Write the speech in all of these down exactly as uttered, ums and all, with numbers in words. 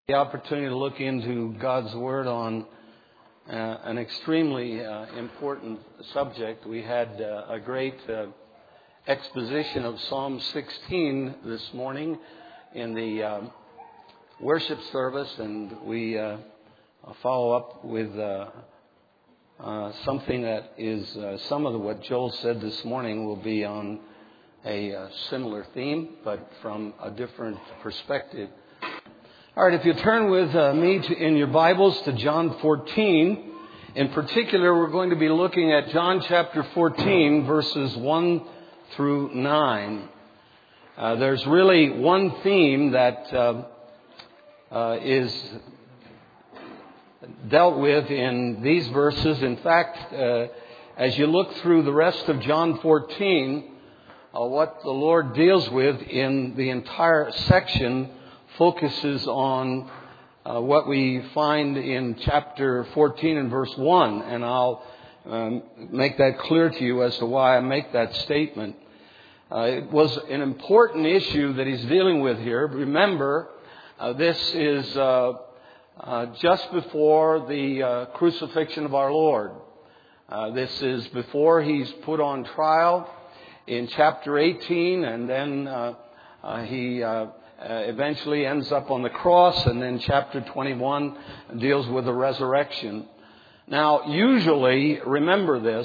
The opportunity to look into God's Word on uh, an extremely uh, important subject. We had uh, a great uh, exposition of Psalm sixteen this morning in the uh, worship service, and we uh, follow up with uh, uh, something that is uh, some of what Joel said this morning will be on a uh, similar theme, but from a different perspective. All right, if you turn with uh, me to, in your Bibles to John fourteen, in particular, we're going to be looking at John chapter fourteen, verses one through nine. Uh, there's really one theme that uh, uh, is dealt with in these verses. In fact, uh, as you look through the rest of John fourteen, uh, what the Lord deals with in the entire section focuses on uh, what we find in chapter fourteen and verse one. And I'll um, make that clear to you as to why I make that statement. Uh, it was an important issue that he's dealing with here. Remember, uh, this is uh, uh, just before the uh, crucifixion of our Lord. Uh, this is before he's put on trial in chapter eighteen, and then uh, uh, he uh, Uh, eventually ends up on the cross, and then chapter twenty-one deals with the resurrection. Now, usually, remember this,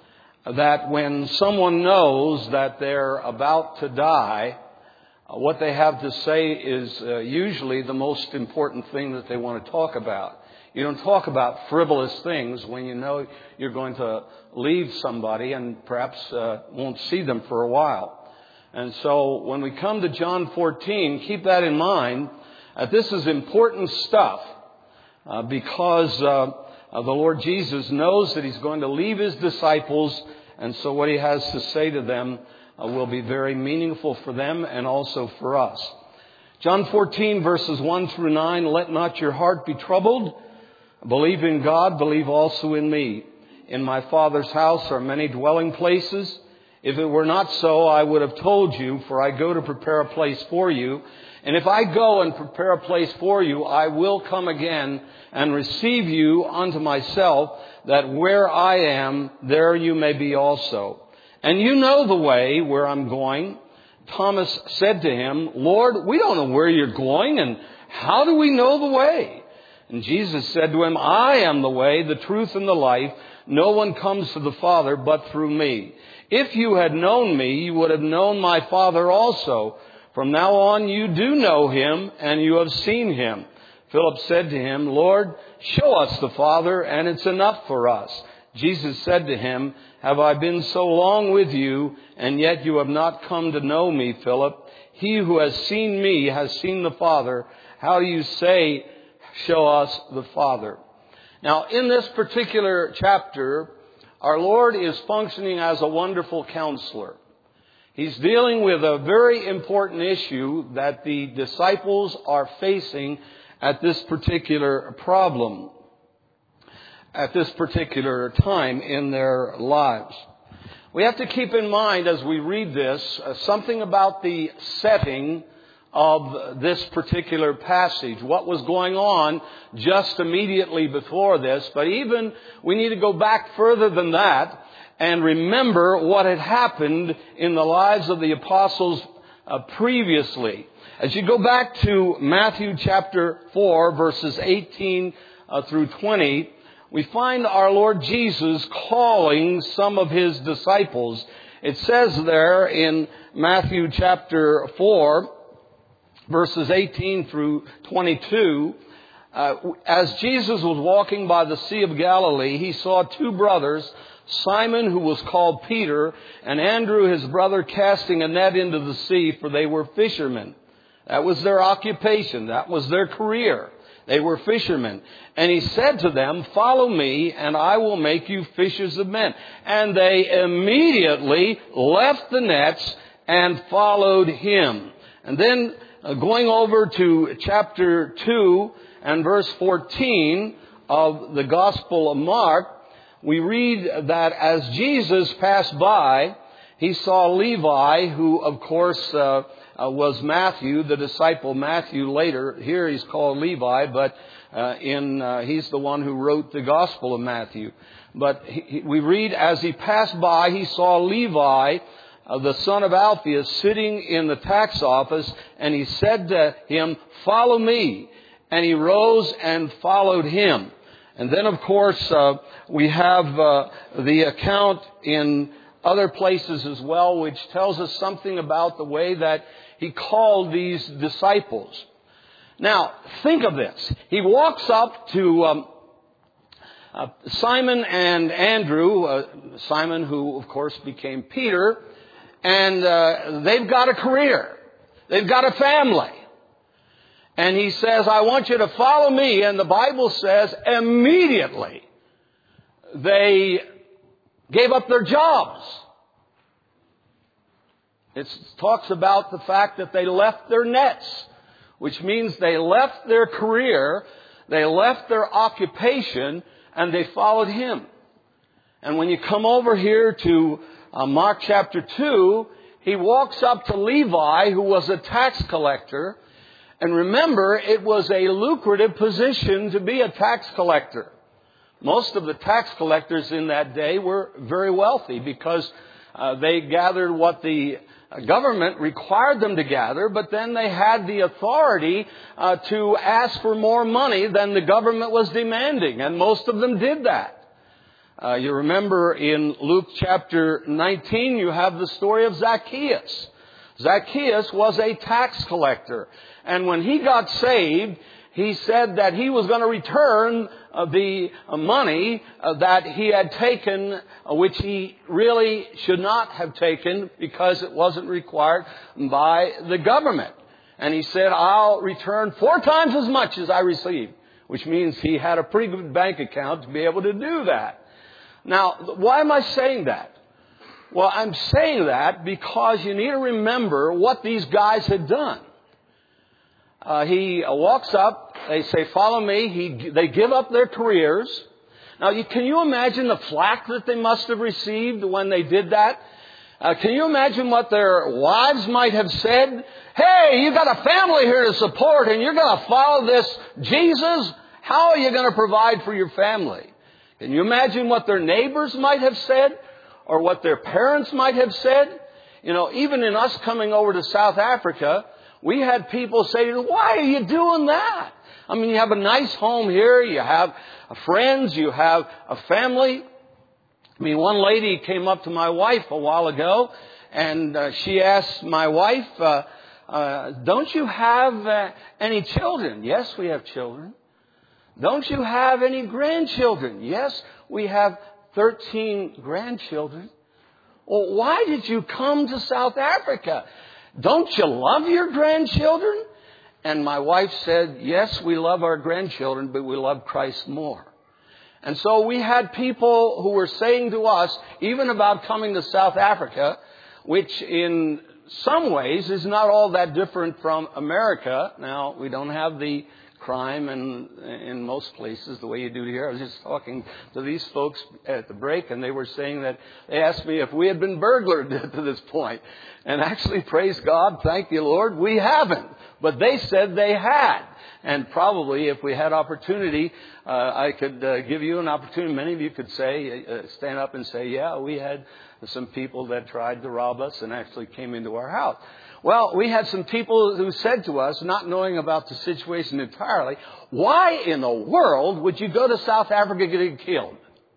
that when someone knows that they're about to die, uh, what they have to say is uh, usually the most important thing that they want to talk about. You don't talk about frivolous things when you know you're going to leave somebody and perhaps uh, won't see them for a while. And so when we come to John fourteen, keep that in mind. Uh, this is important stuff uh, because uh, uh, the Lord Jesus knows that He's going to leave His disciples. And so what He has to say to them uh, will be very meaningful for them and also for us. John fourteen, verses one through nine, "Let not your heart be troubled. Believe in God, believe also in me. In my Father's house are many dwelling places. If it were not so, I would have told you, for I go to prepare a place for you. And if I go and prepare a place for you, I will come again and receive you unto myself, that where I am, there you may be also. And you know the way where I'm going." Thomas said to him, "Lord, we don't know where you're going, and how do we know the way?" And Jesus said to him, "I am the way, the truth, and the life. No one comes to the Father but through me. If you had known me, you would have known my Father also. From now on you do know him, and you have seen him." Philip said to him, "Lord, show us the Father, and it's enough for us." Jesus said to him, "Have I been so long with you, and yet you have not come to know me, Philip? He who has seen me has seen the Father. How do you say, 'Show us the Father'?" Now, in this particular chapter, our Lord is functioning as a wonderful counselor. He's dealing with a very important issue that the disciples are facing at this particular problem, at this particular time in their lives. We have to keep in mind as we read this uh, something about the setting of this particular passage, what was going on just immediately before this. But even we need to go back further than that and remember what had happened in the lives of the apostles uh, previously. As you go back to Matthew chapter four, verses eighteen uh, through twenty, we find our Lord Jesus calling some of His disciples. It says there in Matthew chapter four, verses eighteen through twenty-two, uh, as Jesus was walking by the Sea of Galilee, He saw two brothers, Simon, who was called Peter, and Andrew, his brother, casting a net into the sea, for they were fishermen. That was their occupation. That was their career. They were fishermen. And He said to them, "Follow me, and I will make you fishers of men." And they immediately left the nets and followed Him. And then Uh, going over to chapter two and verse fourteen of the Gospel of Mark, we read that as Jesus passed by, He saw Levi, who of course uh, uh, was Matthew, the disciple Matthew. Later, here he's called Levi, but uh, in uh, he's the one who wrote the Gospel of Matthew. But he, he, we read, as he passed by, he saw Levi, uh, the son of Alphaeus, sitting in the tax office, and he said to him, "Follow me." And he rose and followed him. And then, of course, uh, we have uh, the account in other places as well, which tells us something about the way that he called these disciples. Now, think of this. He walks up to um, uh, Simon and Andrew, uh, Simon, who, of course, became Peter, and uh, they've got a career. They've got a family. And he says, "I want you to follow me." And the Bible says immediately they gave up their jobs. It talks about the fact that they left their nets, which means they left their career, they left their occupation, and they followed him. And when you come over here to uh, Mark chapter two, he walks up to Levi, who was a tax collector. And remember, it was a lucrative position to be a tax collector. Most of the tax collectors in that day were very wealthy because uh, they gathered what the government required them to gather, but then they had the authority uh, to ask for more money than the government was demanding. And most of them did that. Uh, you remember in Luke chapter nineteen, you have the story of Zacchaeus. Zacchaeus was a tax collector. And when he got saved, he said that he was going to return uh, the uh, money uh, that he had taken, uh, which he really should not have taken because it wasn't required by the government. And he said, "I'll return four times as much as I received," which means he had a pretty good bank account to be able to do that. Now, why am I saying that? Well, I'm saying that because you need to remember what these guys had done. Uh, he uh, walks up. They say, "Follow me." He, they give up their careers. Now, you, can you imagine the flack that they must have received when they did that? Uh, can you imagine what their wives might have said? "Hey, you got a family here to support, and you're going to follow this Jesus? How are you going to provide for your family?" Can you imagine what their neighbors might have said? Or what their parents might have said? You know, even in us coming over to South Africa, we had people say, "Why are you doing that? I mean, you have a nice home here. You have friends. You have a family." I mean, one lady came up to my wife a while ago, and uh, she asked my wife, uh, uh, "Don't you have uh, any children?" "Yes, we have children." "Don't you have any grandchildren?" "Yes, we have thirteen grandchildren." "Well, why did you come to South Africa? Don't you love your grandchildren?" And my wife said, "Yes, we love our grandchildren, but we love Christ more." And so we had people who were saying to us, even about coming to South Africa, which in some ways is not all that different from America. Now, we don't have the crime in, in most places the way you do here. I was just talking to these folks at the break, and they were saying that they asked me if we had been burglared to this point. And actually, praise God, thank you, Lord, we haven't. But they said they had. And probably if we had opportunity, uh, I could uh, give you an opportunity. Many of you could say, uh, stand up and say, "Yeah, we had some people that tried to rob us and actually came into our house." Well, we had some people who said to us, not knowing about the situation entirely, "Why in the world would you go to South Africa and get killed?"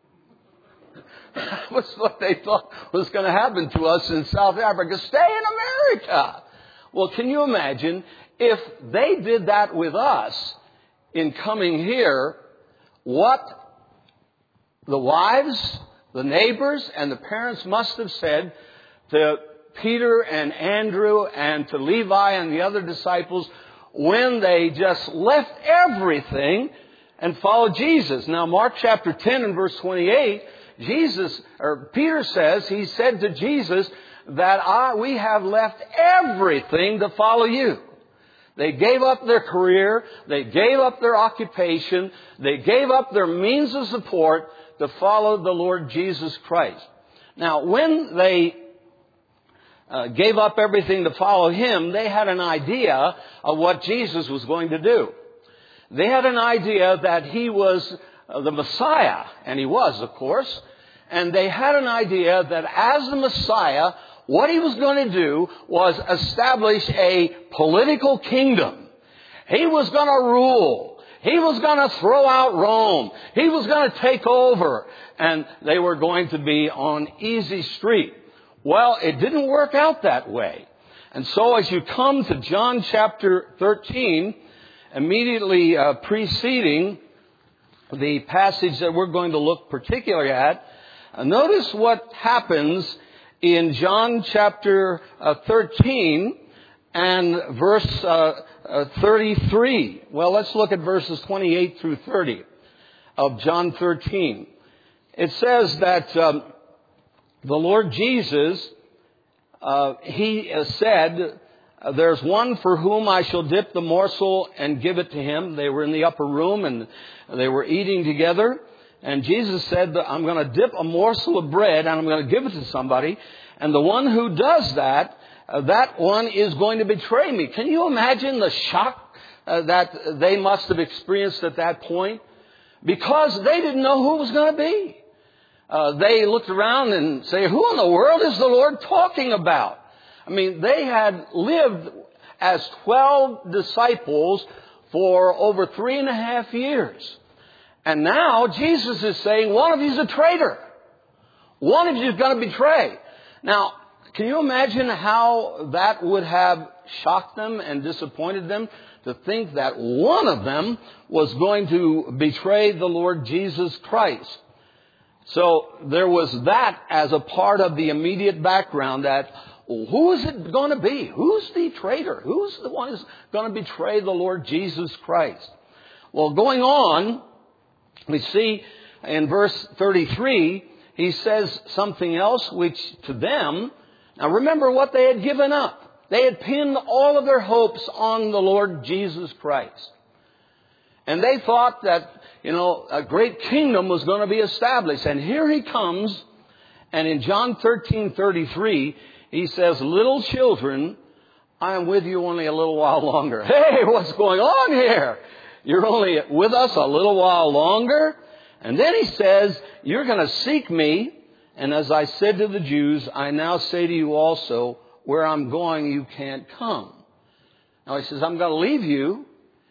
That was what they thought was going to happen to us in South Africa. Stay in America. Well, can you imagine if they did that with us in coming here, what the wives, the neighbors, and the parents must have said to Peter and Andrew and to Levi and the other disciples when they just left everything and followed Jesus. Now, Mark chapter ten and verse twenty-eight, Jesus, or Peter says, he said to Jesus that I, we have left everything to follow you. They gave up their career. They gave up their occupation. They gave up their means of support to follow the Lord Jesus Christ. Now, when they uh, gave up everything to follow him, they had an idea of what Jesus was going to do. They had an idea that he was uh, the Messiah, and he was, of course. And they had an idea that as the Messiah, what he was going to do was establish a political kingdom. He was going to rule. He was going to throw out Rome. He was going to take over. And they were going to be on easy street. Well, it didn't work out that way. And so as you come to John chapter thirteen, immediately uh, preceding the passage that we're going to look particularly at, uh, notice what happens in John chapter uh, thirteen and verse uh, uh, thirty-three. Well, let's look at verses twenty-eight through thirty of John thirteen. It says that um, the Lord Jesus, uh, he uh, said, there's one for whom I shall dip the morsel and give it to him. They were in the upper room and they were eating together. And Jesus said, I'm going to dip a morsel of bread and I'm going to give it to somebody. And the one who does that, uh, that one is going to betray me. Can you imagine the shock uh, that they must have experienced at that point? Because they didn't know who it was going to be. Uh, they looked around and say, who in the world is the Lord talking about? I mean, they had lived as twelve disciples for over three and a half years. And now Jesus is saying, one of you is a traitor. One of you is going to betray. Now, can you imagine how that would have shocked them and disappointed them to think that one of them was going to betray the Lord Jesus Christ? So there was that as a part of the immediate background, that who is it going to be? Who's the traitor? Who's the one who's going to betray the Lord Jesus Christ? Well, going on, we see in verse thirty-three, he says something else which to them, now remember what they had given up. They had pinned all of their hopes on the Lord Jesus Christ. And they thought that, you know, a great kingdom was going to be established. And here he comes, and in John thirteen thirty-three, he says, little children, I am with you only a little while longer. Hey, what's going on here? You're only with us a little while longer? And then he says, you're going to seek me. And as I said to the Jews, I now say to you also, where I'm going, you can't come. Now he says, I'm going to leave you.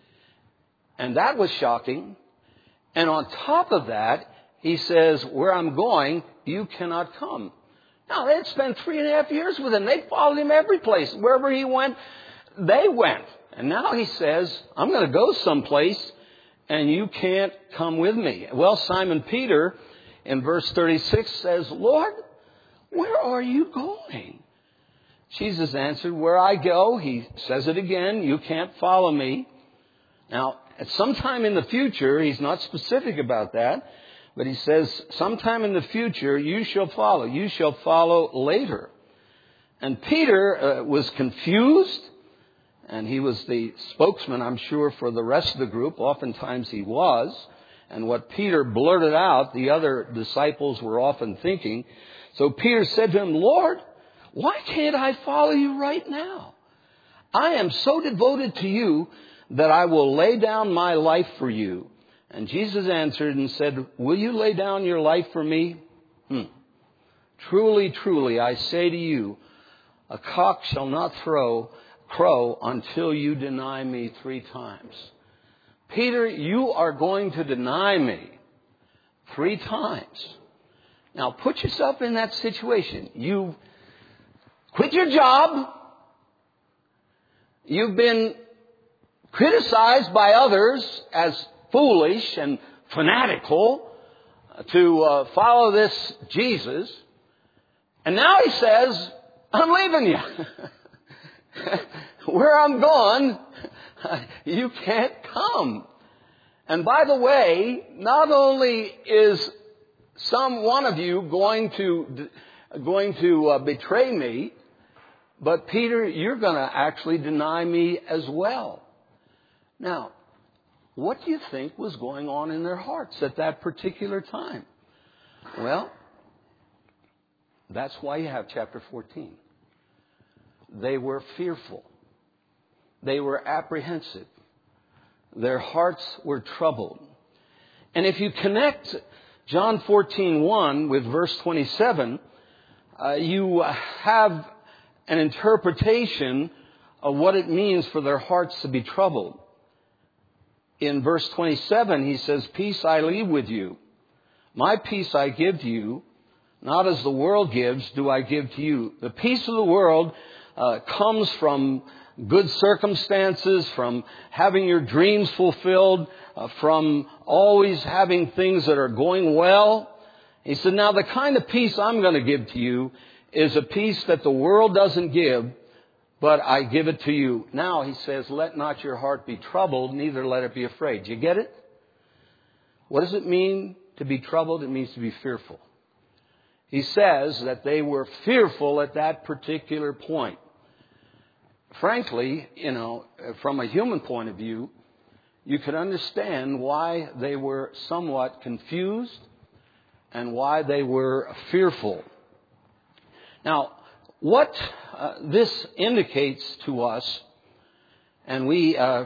And that was shocking. And on top of that, he says, where I'm going, you cannot come. Now, they had spent three and a half years with him. They followed him every place. Wherever he went, they went. And now he says, I'm going to go someplace, and you can't come with me. Well, Simon Peter, in verse thirty-six, says, Lord, where are you going? Jesus answered, where I go, he says it again, you can't follow me. Now, at some time in the future, he's not specific about that, but he says, sometime in the future, you shall follow. You shall follow later. And Peter uh, was confused, and he was the spokesman, I'm sure, for the rest of the group. Oftentimes he was. And what Peter blurted out, the other disciples were often thinking. So Peter said to him, Lord, why can't I follow you right now? I am so devoted to you that I will lay down my life for you. And Jesus answered and said, will you lay down your life for me? Hmm. Truly, truly, I say to you, a cock shall not throw, crow until you deny me three times. Peter, you are going to deny me three times. Now, put yourself in that situation. You quit your job. You've been criticized by others as foolish and fanatical to uh, follow this Jesus. And now he says, I'm leaving you. Where I'm going, you can't come. And by the way, not only is some one of you going to going to uh, betray me, but Peter, you're going to actually deny me as well. Now, what do you think was going on in their hearts at that particular time? Well, that's why you have chapter fourteen. they were fearful. They were apprehensive. Their hearts were troubled. And if you connect John fourteen one with verse twenty-seven, uh, you have an interpretation of what it means for their hearts to be troubled. In verse twenty-seven, he says, "Peace I leave with you. My peace I give to you. Not as the world gives, do I give to you." The peace of the world uh, comes from good circumstances, from having your dreams fulfilled, uh, from always having things that are going well. He said, now the kind of peace I'm going to give to you is a peace that the world doesn't give, but I give it to you. Now, he says, let not your heart be troubled, neither let it be afraid. You get it? What does it mean to be troubled? It means to be fearful. He says that they were fearful at that particular point. Frankly, you know, from a human point of view, you could understand why they were somewhat confused and why they were fearful. Now, what uh, this indicates to us, and we uh,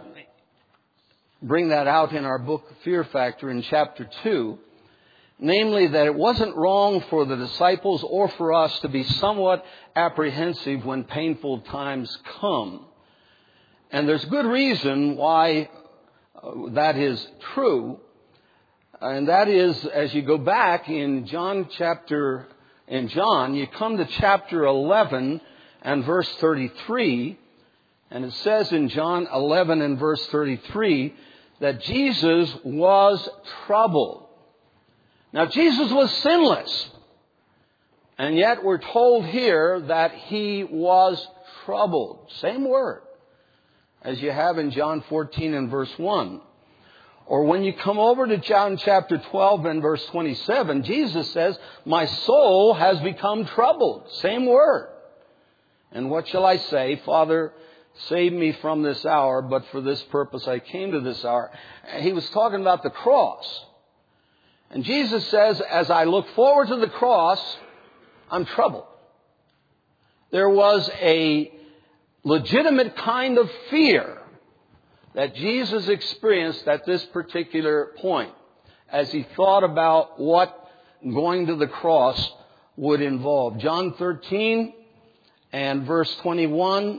bring that out in our book, Fear Factor, in chapter two, namely that it wasn't wrong for the disciples or for us to be somewhat apprehensive when painful times come. And there's good reason why uh, that is true. And that is, as you go back in John chapter, in John, you come to chapter eleven and verse thirty-three. And it says in John eleven and verse thirty-three that Jesus was troubled. Now, Jesus was sinless, and yet we're told here that he was troubled. Same word as you have in John fourteen and verse one. Or when you come over to John chapter twelve and verse twenty-seven, Jesus says, my soul has become troubled. Same word. And what shall I say? Father, save me from this hour, but for this purpose I came to this hour. He was talking about the cross. And Jesus says, as I look forward to the cross, I'm troubled. There was a legitimate kind of fear that Jesus experienced at this particular point as he thought about what going to the cross would involve. John thirteen and verse twenty-one,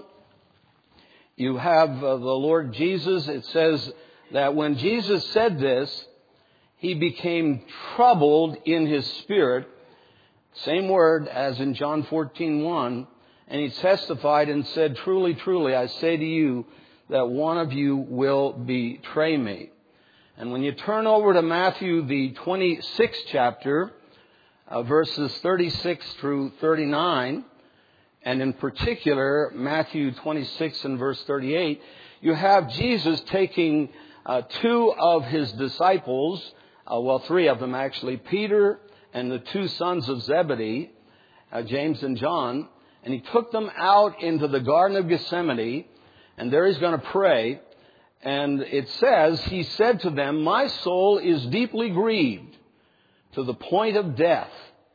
you have uh, the Lord Jesus. It says that when Jesus said this, he became troubled in his spirit. Same word as in John fourteen one. And he testified and said, truly, truly, I say to you that one of you will betray me. And when you turn over to Matthew, the twenty-sixth chapter, uh, verses thirty-six through thirty-nine, and in particular, Matthew twenty-six and verse thirty-eight, you have Jesus taking uh, two of his disciples, Uh, well, three of them actually, Peter and the two sons of Zebedee, uh, James and John, and he took them out into the Garden of Gethsemane, and there he's going to pray. And it says, he said to them, my soul is deeply grieved to the point of death.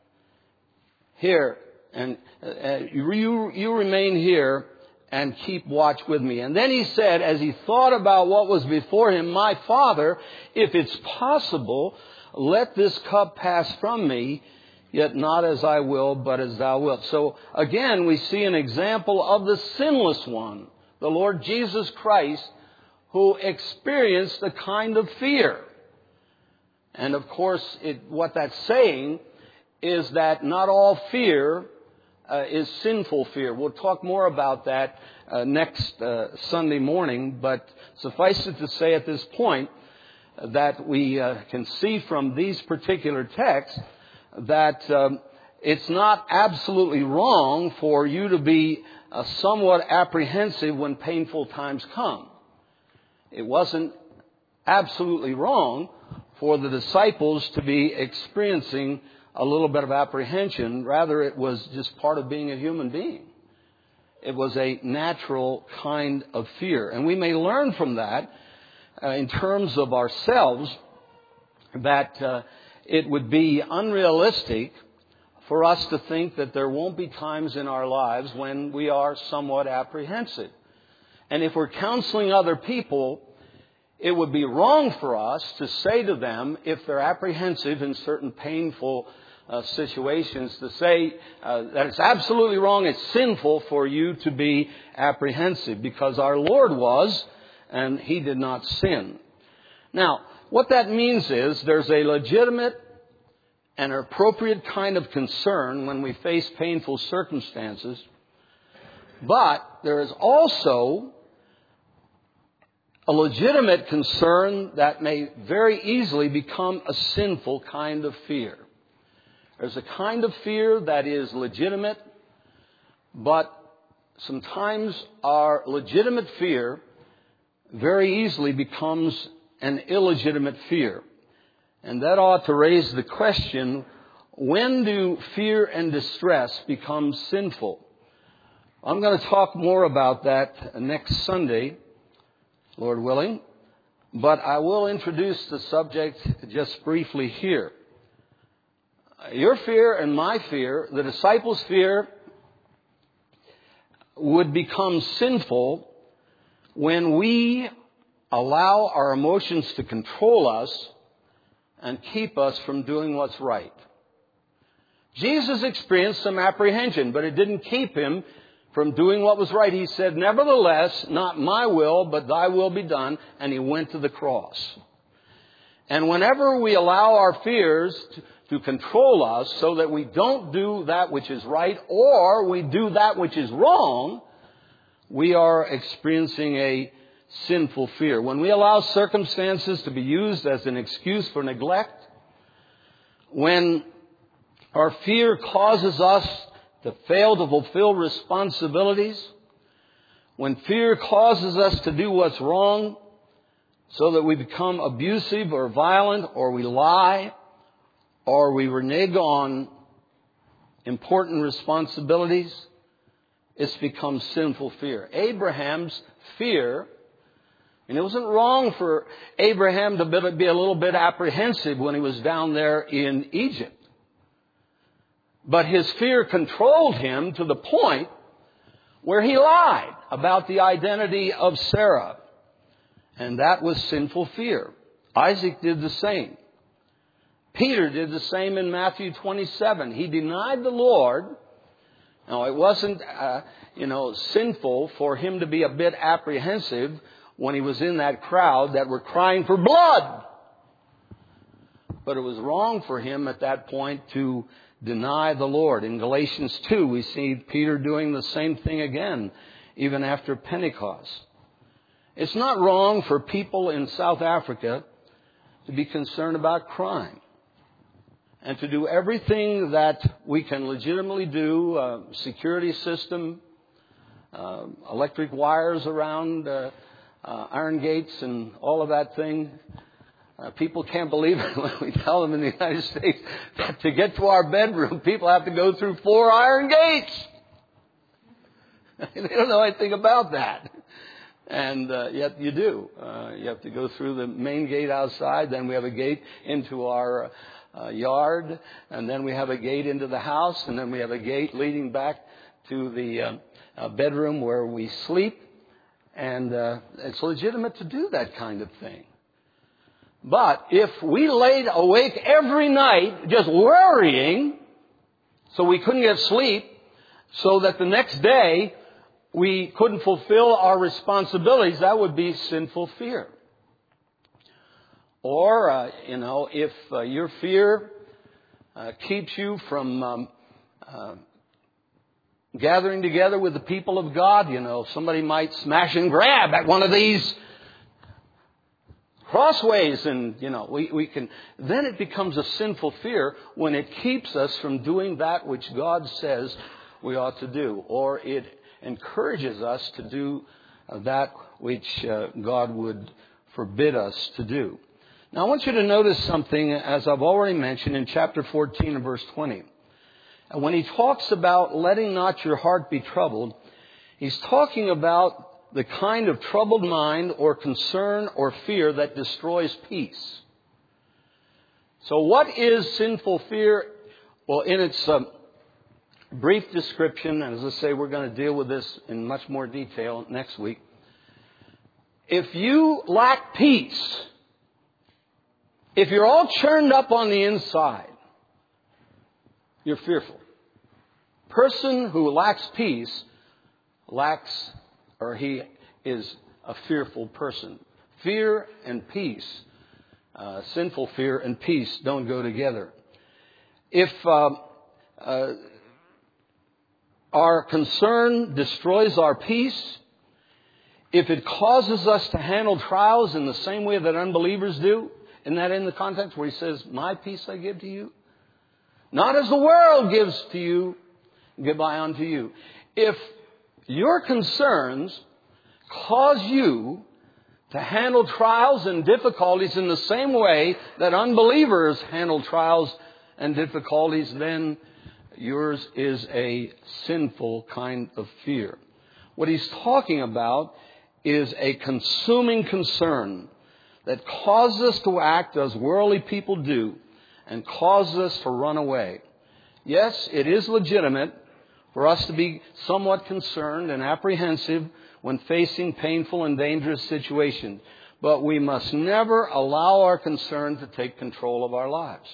Here, and uh, you, you remain here and keep watch with me. And then he said, as he thought about what was before him, my Father, if it's possible, let this cup pass from me, yet not as I will, but as thou wilt. So again, we see an example of the sinless one, the Lord Jesus Christ, who experienced a kind of fear. And of course, it, what that's saying is that not all fear Uh, is sinful fear. We'll talk more about that uh, next uh, Sunday morning, but suffice it to say at this point that we uh, can see from these particular texts that um, it's not absolutely wrong for you to be uh, somewhat apprehensive when painful times come. It wasn't absolutely wrong for the disciples to be experiencing a little bit of apprehension. Rather, it was just part of being a human being. It was a natural kind of fear. And we may learn from that uh, in terms of ourselves that uh, it would be unrealistic for us to think that there won't be times in our lives when we are somewhat apprehensive. And if we're counseling other people, it would be wrong for us to say to them, if they're apprehensive in certain painful uh, situations, to say uh, that it's absolutely wrong, it's sinful for you to be apprehensive, because our Lord was, and He did not sin. Now, what that means is there's a legitimate and appropriate kind of concern when we face painful circumstances, but there is also a legitimate concern that may very easily become a sinful kind of fear. There's a kind of fear that is legitimate, but sometimes our legitimate fear very easily becomes an illegitimate fear. And that ought to raise the question, when do fear and distress become sinful? I'm going to talk more about that next Sunday, Lord willing, but I will introduce the subject just briefly here. Your fear and my fear, the disciples' fear, would become sinful when we allow our emotions to control us and keep us from doing what's right. Jesus experienced some apprehension, but it didn't keep Him from doing what was right. He said, nevertheless, not my will, but thy will be done. And He went to the cross. And whenever we allow our fears to, to control us so that we don't do that which is right, or we do that which is wrong, we are experiencing a sinful fear. When we allow circumstances to be used as an excuse for neglect, when our fear causes us to fail to fulfill responsibilities, when fear causes us to do what's wrong so that we become abusive or violent, or we lie, or we renege on important responsibilities, it's become sinful fear. Abraham's fear, and it wasn't wrong for Abraham to be a little bit apprehensive when he was down there in Egypt. But his fear controlled him to the point where he lied about the identity of Sarah. And that was sinful fear. Isaac did the same. Peter did the same in Matthew twenty-seven. He denied the Lord. Now, it wasn't, uh, you know, sinful for him to be a bit apprehensive when he was in that crowd that were crying for blood. But it was wrong for him at that point to deny the Lord. In Galatians two, we see Peter doing the same thing again, even after Pentecost. It's not wrong for people in South Africa to be concerned about crime and to do everything that we can legitimately do, uh, security system, uh, electric wires around uh, uh, iron gates and all of that thing. Uh, people can't believe it when we tell them in the United States that to get to our bedroom, people have to go through four iron gates. They don't know anything about that. And uh, yet you do. Uh, you have to go through the main gate outside. Then we have a gate into our uh, yard. And then we have a gate into the house. And then we have a gate leading back to the uh, uh, bedroom where we sleep. And uh, it's legitimate to do that kind of thing. But if we laid awake every night just worrying so we couldn't get sleep, so that the next day we couldn't fulfill our responsibilities, that would be sinful fear. Or, uh, you know, if uh, your fear uh, keeps you from um, uh, gathering together with the people of God, you know, somebody might smash and grab at one of these crossways, and, you know, we, we can, then it becomes a sinful fear when it keeps us from doing that which God says we ought to do, or it encourages us to do that which uh, God would forbid us to do. Now, I want you to notice something, as I've already mentioned, in chapter fourteen and verse twenty. And when he talks about letting not your heart be troubled, he's talking about the kind of troubled mind or concern or fear that destroys peace. So what is sinful fear? Well, in its um, brief description, and as I say, we're going to deal with this in much more detail next week. If you lack peace, if you're all churned up on the inside, you're fearful. Person who lacks peace lacks, or he is a fearful person. Fear and peace, uh, sinful fear and peace don't go together. If uh, uh, our concern destroys our peace, if it causes us to handle trials in the same way that unbelievers do, isn't that in the context where he says, my peace I give to you? Not as the world gives to you, give I unto you. If your concerns cause you to handle trials and difficulties in the same way that unbelievers handle trials and difficulties, then yours is a sinful kind of fear. What he's talking about is a consuming concern that causes us to act as worldly people do and causes us to run away. Yes, it is legitimate for us to be somewhat concerned and apprehensive when facing painful and dangerous situations, but we must never allow our concern to take control of our lives.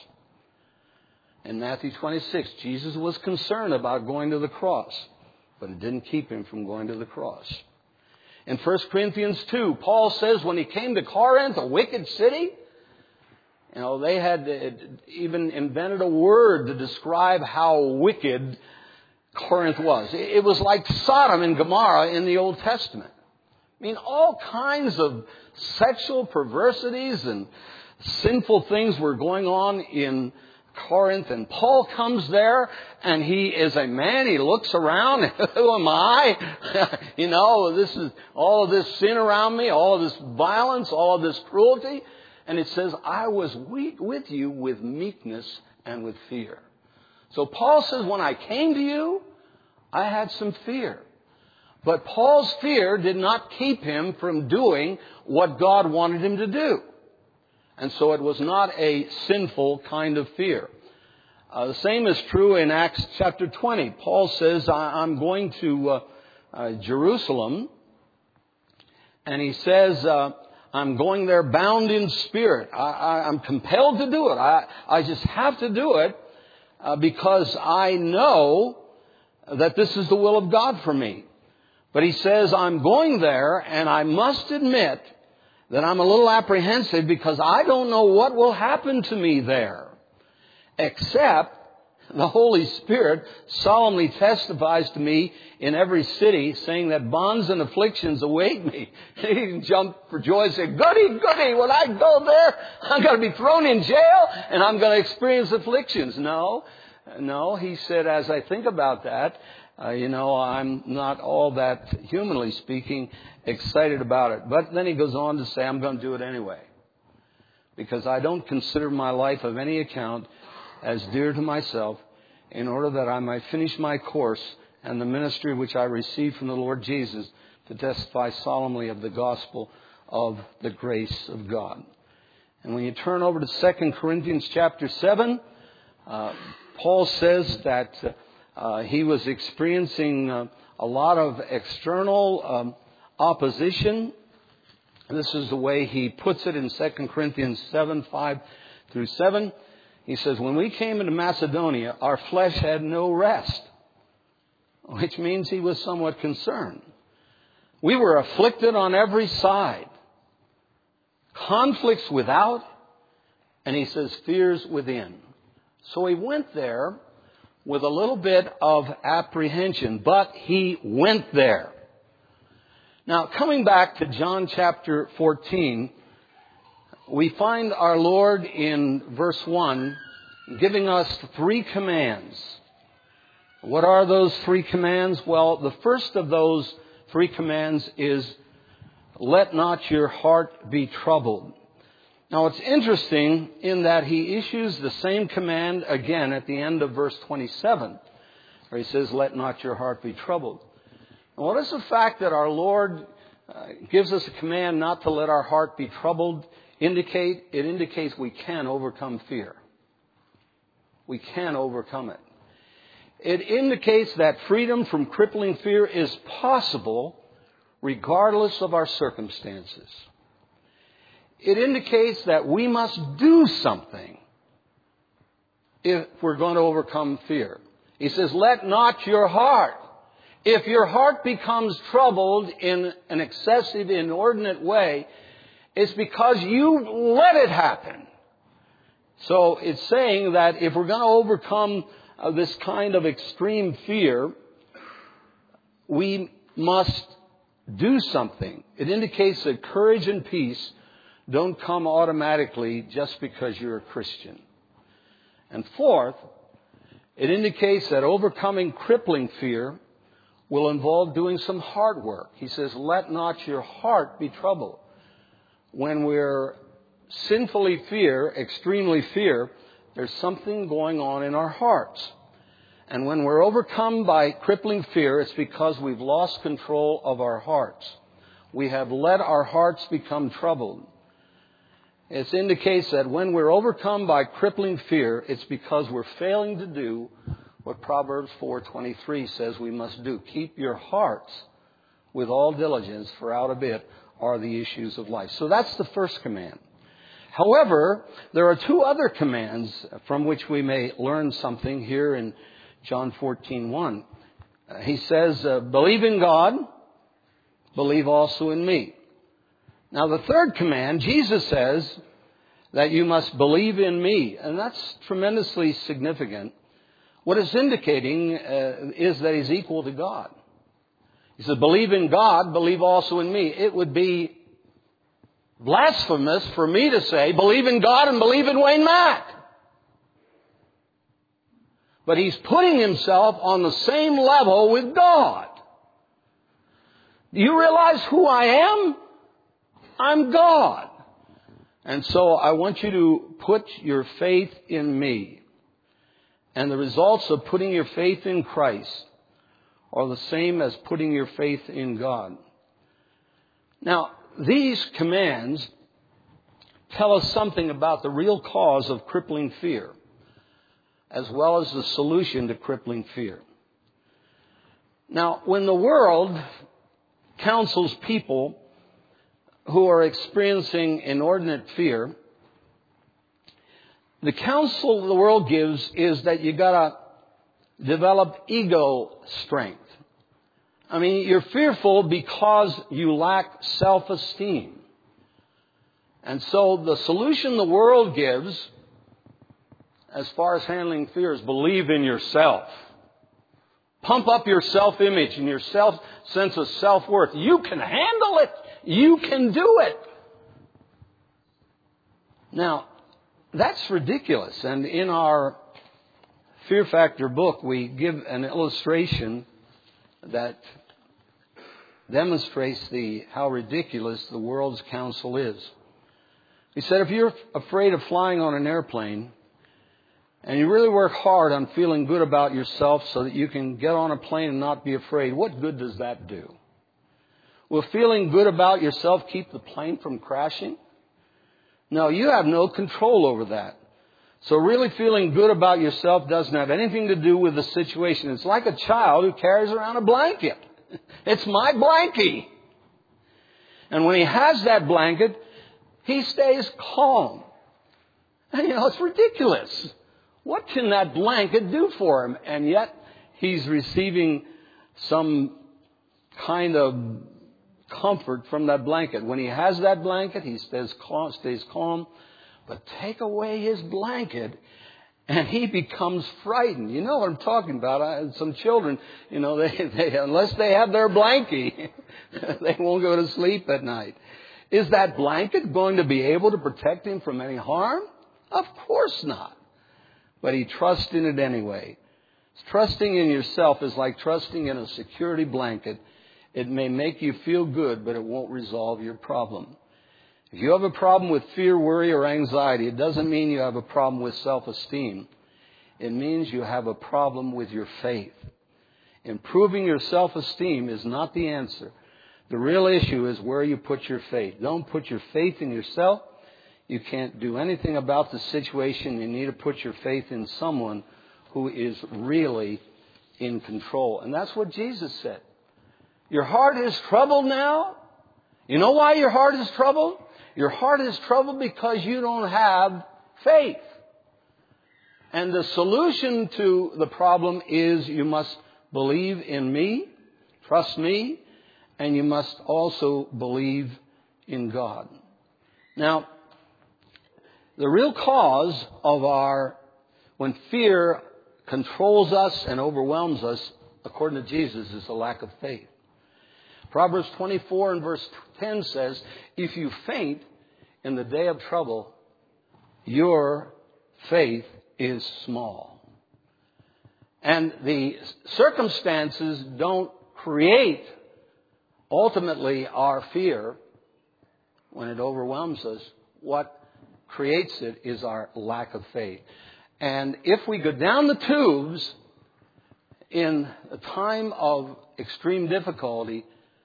In Matthew twenty-six, Jesus was concerned about going to the cross, but it didn't keep him from going to the cross. In First Corinthians two, Paul says when he came to Corinth, a wicked city, you know, they had even invented a word to describe how wicked Corinth was. It was like Sodom and Gomorrah in the Old Testament. I mean, all kinds of sexual perversities and sinful things were going on in Corinth, and Paul comes there, and he is a man. He looks around. Who am I? you know, this is all of this sin around me, all of this violence, all of this cruelty. And it says, I was with you with meekness and with fear. So Paul says, when I came to you, I had some fear. But Paul's fear did not keep him from doing what God wanted him to do. And so it was not a sinful kind of fear. Uh, the same is true in Acts chapter twenty. Paul says, I, I'm going to uh, uh, Jerusalem. And he says, uh, I'm going there bound in spirit. I, I, I'm compelled to do it. I, I just have to do it uh, because I know that this is the will of God for me. But he says, I'm going there, and I must admit that I'm a little apprehensive because I don't know what will happen to me there. Except the Holy Spirit solemnly testifies to me in every city, saying that bonds and afflictions await me. He can jump for joy and say, goody, goody, when I go there, I'm going to be thrown in jail and I'm going to experience afflictions. No, no, he said, as I think about that, Uh, you know, I'm not all that, humanly speaking, excited about it. But then he goes on to say, I'm going to do it anyway. Because I don't consider my life of any account as dear to myself, in order that I might finish my course and the ministry which I received from the Lord Jesus to testify solemnly of the gospel of the grace of God. And when you turn over to Second Corinthians chapter seven, uh, Paul says that Uh, Uh, he was experiencing uh, a lot of external um, opposition. This is the way he puts it in Second Corinthians seven, five through seven. He says, when we came into Macedonia, our flesh had no rest, which means he was somewhat concerned. We were afflicted on every side. Conflicts without, and he says, fears within. So he went there with a little bit of apprehension, but he went there. Now, coming back to John chapter fourteen, we find our Lord in verse one giving us three commands. What are those three commands? Well, the first of those three commands is, let not your heart be troubled. Now, it's interesting in that he issues the same command again at the end of verse twenty-seven, where he says, let not your heart be troubled. And what is the fact that our Lord uh, gives us a command not to let our heart be troubled indicate? It indicates we can overcome fear. we can overcome it. It indicates that freedom from crippling fear is possible regardless of our circumstances. It indicates that we must do something if we're going to overcome fear. He says, let not your heart. If your heart becomes troubled in an excessive, inordinate way, it's because you let it happen. So it's saying that if we're going to overcome uh, this kind of extreme fear, we must do something. It indicates that courage and peace don't come automatically just because you're a Christian. And fourth, it indicates that overcoming crippling fear will involve doing some hard work. He says, let not your heart be troubled. When we're sinfully fear, extremely fear, there's something going on in our hearts. And when we're overcome by crippling fear, it's because we've lost control of our hearts. We have let our hearts become troubled. It indicates that when we're overcome by crippling fear, it's because we're failing to do what Proverbs four twenty-three says we must do. Keep your hearts with all diligence, for out of it are the issues of life. So that's the first command. However, there are two other commands from which we may learn something here in John fourteen one. Uh, he says, uh, believe in God, believe also in me. Now the third command, Jesus says that you must believe in me. And that's tremendously significant. What it's indicating uh, is that he's equal to God. He says, believe in God, believe also in me. It would be blasphemous for me to say, believe in God and believe in Wayne Mack. But he's putting himself on the same level with God. Do you realize who I am? I'm God. And so I want you to put your faith in me. And the results of putting your faith in Christ are the same as putting your faith in God. Now, these commands tell us something about the real cause of crippling fear, as well as the solution to crippling fear. Now, when the world counsels people who are experiencing inordinate fear, the counsel the world gives is that you got to develop ego strength. I mean, you're fearful because you lack self-esteem. And so the solution the world gives, as far as handling fear, is believe in yourself. Pump up your self-image and your self sense of self-worth. You can handle it. You can do it. Now, that's ridiculous. And in our Fear Factor book, we give an illustration that demonstrates the how ridiculous the world's counsel is. He said, if you're afraid of flying on an airplane and you really work hard on feeling good about yourself so that you can get on a plane and not be afraid, what good does that do? Will feeling good about yourself keep the plane from crashing? No, you have no control over that. So really feeling good about yourself doesn't have anything to do with the situation. It's like a child who carries around a blanket. It's my blankie. And when he has that blanket, he stays calm. And you know, it's ridiculous. What can that blanket do for him? And yet he's receiving some kind of comfort from that blanket. When he has that blanket, he stays calm, stays calm. But take away his blanket and he becomes frightened. You know what I'm talking about. I, some children, you know, they, they unless they have their blankie, they won't go to sleep at night. Is that blanket going to be able to protect him from any harm? Of course not. But he trusts in it anyway. Trusting in yourself is like trusting in a security blanket. It may make you feel good, but it won't resolve your problem. If you have a problem with fear, worry, or anxiety, it doesn't mean you have a problem with self-esteem. It means you have a problem with your faith. Improving your self-esteem is not the answer. The real issue is where you put your faith. Don't put your faith in yourself. you can't do anything about the situation. You need to put your faith in someone who is really in control. And that's what Jesus said. Your heart is troubled now. You know why your heart is troubled? Your heart is troubled because you don't have faith. And the solution to the problem is you must believe in me, trust me, and you must also believe in God. Now, the real cause of our, when fear controls us and overwhelms us, according to Jesus, is a lack of faith. Proverbs twenty-four and verse ten says, if you faint in the day of trouble, your faith is small. And the circumstances don't create ultimately our fear when it overwhelms us. What creates it is our lack of faith. And if we go down the tubes in a time of extreme difficulty,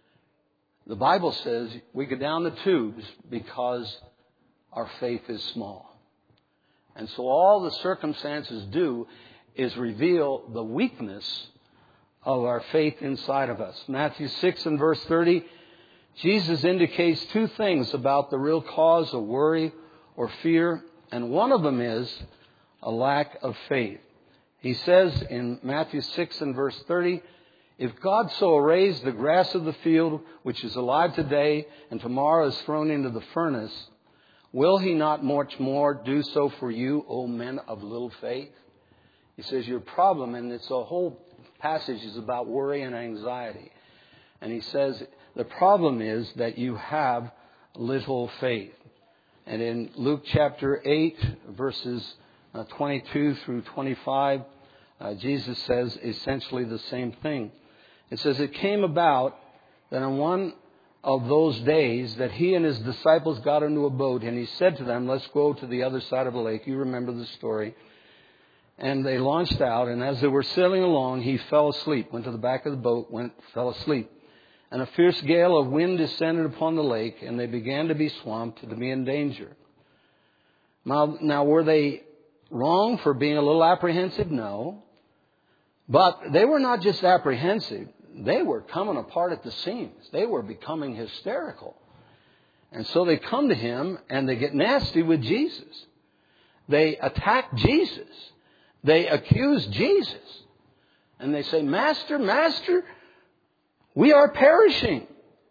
the Bible says we go down the tubes because our faith is small. And so all the circumstances do is reveal the weakness of our faith inside of us. Matthew six and verse thirty, Jesus indicates two things about the real cause of worry or fear, and one of them is a lack of faith. He says in Matthew six and verse thirty, if God so arrays the grass of the field, which is alive today and tomorrow is thrown into the furnace, will he not much more do so for you, O men of little faith? He says your problem, and it's a whole passage is about worry and anxiety. And he says the problem is that you have little faith. And in Luke chapter eight, verses uh, twenty-two through twenty-five, uh, Jesus says essentially the same thing. It says, it came about that on one of those days that he and his disciples got into a boat, and he said to them, let's go to the other side of the lake. You remember the story. And they launched out, and as they were sailing along, he fell asleep, went to the back of the boat, went, fell asleep. And a fierce gale of wind descended upon the lake, and they began to be swamped, to be in danger. Now, now were they wrong for being a little apprehensive? No. But they were not just apprehensive. They were coming apart at the seams. They were becoming hysterical. And so they come to him and they get nasty with Jesus. They attack Jesus. They accuse Jesus. And they say, Master, Master, we are perishing.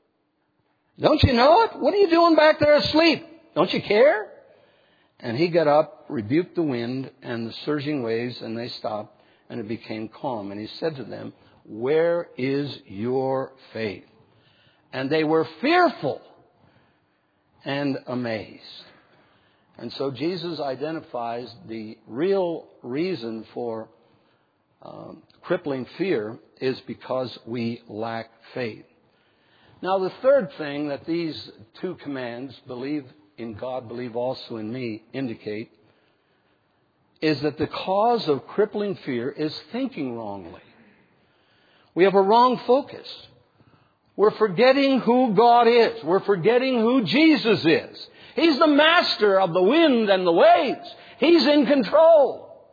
Don't you know it? What are you doing back there asleep? Don't you care? And he got up, rebuked the wind and the surging waves, and they stopped, and it became calm. And he said to them, where is your faith? And they were fearful and amazed. And so Jesus identifies the real reason for um, crippling fear is because we lack faith. Now, the third thing that these two commands, believe in God, believe also in me, indicate is that the cause of crippling fear is thinking wrongly. We have a wrong focus. We're forgetting who God is. We're forgetting who Jesus is. He's the master of the wind and the waves. He's in control.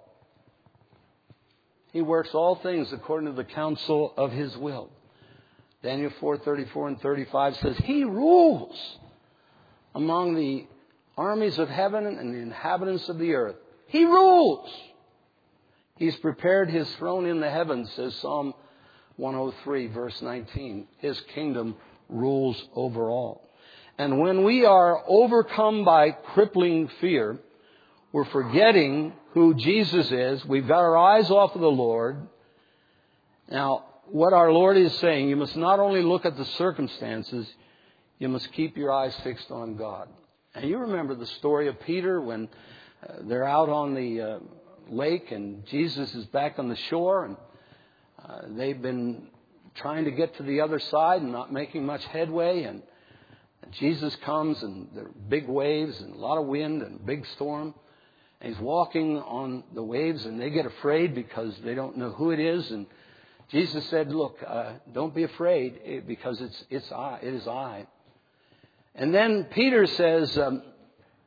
He works all things according to the counsel of his will. Daniel four thirty-four and thirty-five says, he rules among the armies of heaven and the inhabitants of the earth. He rules. He's prepared his throne in the heavens, says Psalm one oh three, verse nineteen. His kingdom rules over all. And when we are overcome by crippling fear, we're forgetting who Jesus is. We've got our eyes off of the Lord. Now, what our Lord is saying, you must not only look at the circumstances, you must keep your eyes fixed on God. And you remember the story of Peter when uh, they're out on the uh, lake and Jesus is back on the shore, and uh, they've been trying to get to the other side and not making much headway, and Jesus comes and there are big waves and a lot of wind and a big storm. And he's walking on the waves and they get afraid because they don't know who it is. And Jesus said, look, uh, don't be afraid because it's it's I. It is I. And then Peter says, um,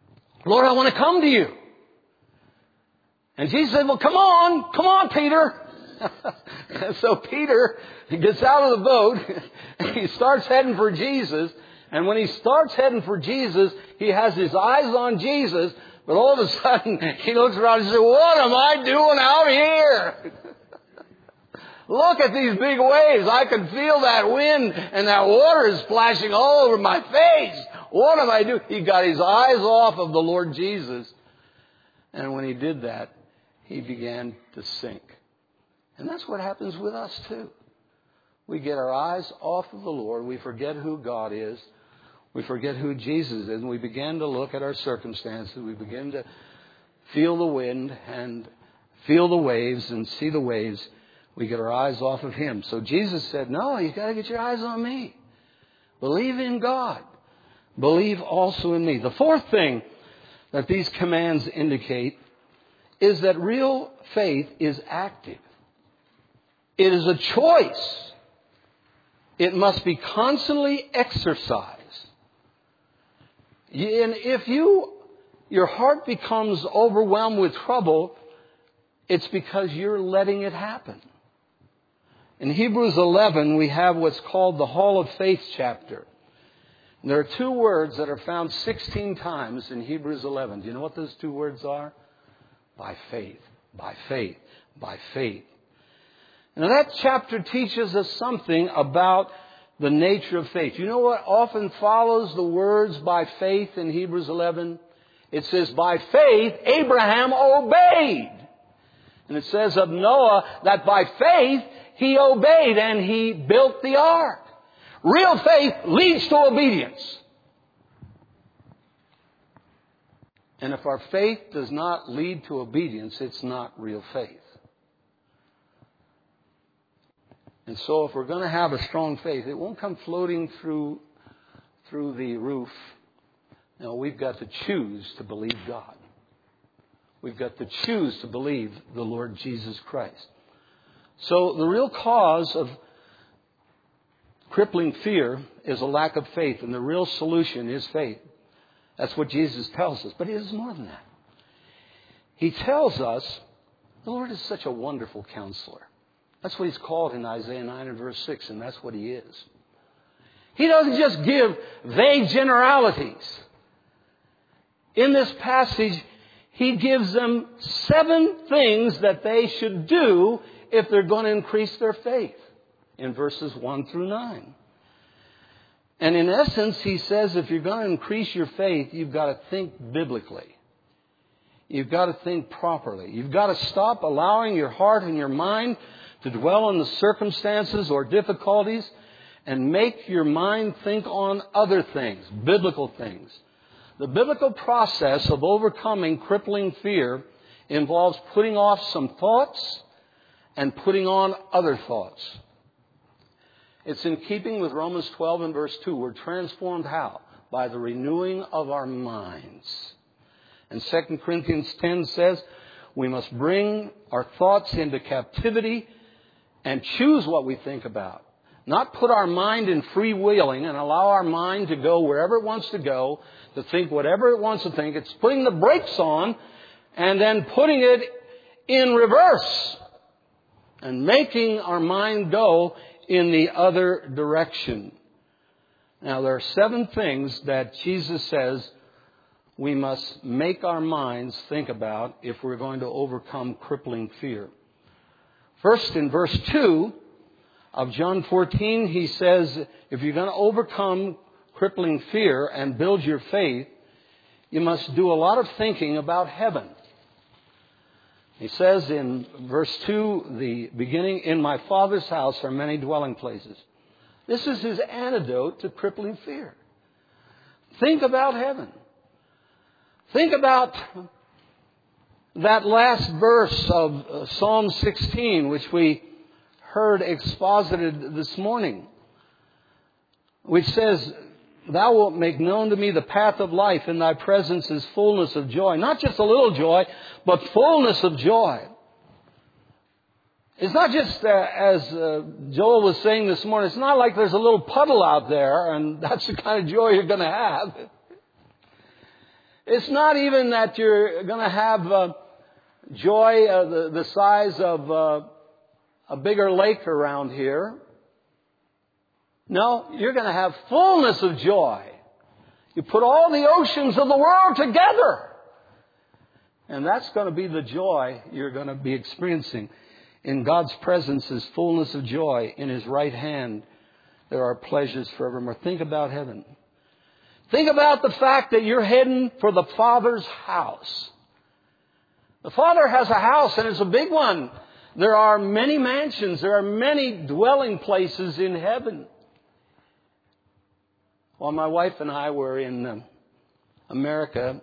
Lord, I want to come to you. And Jesus said, well, come on, come on, Peter. And so Peter gets out of the boat, and he starts heading for Jesus. And when he starts heading for Jesus, he has his eyes on Jesus. But all of a sudden, he looks around and says, what am I doing out here? Look at these big waves. I can feel that wind, and that water is splashing all over my face. What am I doing? He got his eyes off of the Lord Jesus. And when he did that, he began to sink. And that's what happens with us too. We get our eyes off of the Lord. We forget who God is. We forget who Jesus is. And we begin to look at our circumstances. We begin to feel the wind and feel the waves and see the waves. We get our eyes off of Him. So Jesus said, no, you've got to get your eyes on me. Believe in God. Believe also in me. The fourth thing that these commands indicate is that real faith is active. It is a choice. It must be constantly exercised. And if you, your heart becomes overwhelmed with trouble, it's because you're letting it happen. In Hebrews eleven, we have what's called the Hall of Faith chapter. And there are two words that are found sixteen times in Hebrews eleven. Do you know what those two words are? By faith, by faith, by faith. Now that chapter teaches us something about the nature of faith. You know what often follows the words by faith in Hebrews eleven? It says, by faith, Abraham obeyed. And it says of Noah that by faith, he obeyed and he built the ark. Real faith leads to obedience. And if our faith does not lead to obedience, it's not real faith. And so if we're going to have a strong faith, it won't come floating through, through the roof. No, we've got to choose to believe God. We've got to choose to believe the Lord Jesus Christ. So the real cause of crippling fear is a lack of faith, and the real solution is faith. That's what Jesus tells us. But it is more than that. He tells us the Lord is such a wonderful counselor. That's what He's called in Isaiah nine and verse six, and that's what He is. He doesn't just give vague generalities. In this passage, He gives them seven things that they should do if they're going to increase their faith in verses one through nine. And in essence, He says if you're going to increase your faith, you've got to think biblically. You've got to think properly. You've got to stop allowing your heart and your mind to dwell on the circumstances or difficulties and make your mind think on other things, biblical things. The biblical process of overcoming crippling fear involves putting off some thoughts and putting on other thoughts. It's in keeping with Romans twelve and verse two. We're transformed how? By the renewing of our minds. And Second Corinthians ten says we must bring our thoughts into captivity and choose what we think about. Not put our mind in freewheeling and allow our mind to go wherever it wants to go, to think whatever it wants to think. It's putting the brakes on and then putting it in reverse and making our mind go in the other direction. Now, there are seven things that Jesus says we must make our minds think about if we're going to overcome crippling fear. First, in verse two of John fourteen, He says, if you're going to overcome crippling fear and build your faith, you must do a lot of thinking about heaven. He says in verse two, the beginning, in my Father's house are many dwelling places. This is His antidote to crippling fear. Think about heaven. Think about that last verse of Psalm sixteen, which we heard exposited this morning, which says, thou wilt make known to me the path of life. In thy presence is fullness of joy. Not just a little joy, but fullness of joy. It's not just, uh, as uh, Joel was saying this morning, it's not like there's a little puddle out there and that's the kind of joy you're going to have. It's not even that you're going to have uh, joy uh, the, the size of uh, a bigger lake around here. No, you're going to have fullness of joy. You put all the oceans of the world together. And that's going to be the joy you're going to be experiencing. In God's presence is fullness of joy. In His right hand, there are pleasures forevermore. Think about heaven. Think about the fact that you're heading for the Father's house. The Father has a house, and it's a big one. There are many mansions. There are many dwelling places in heaven. While my wife and I were in uh, America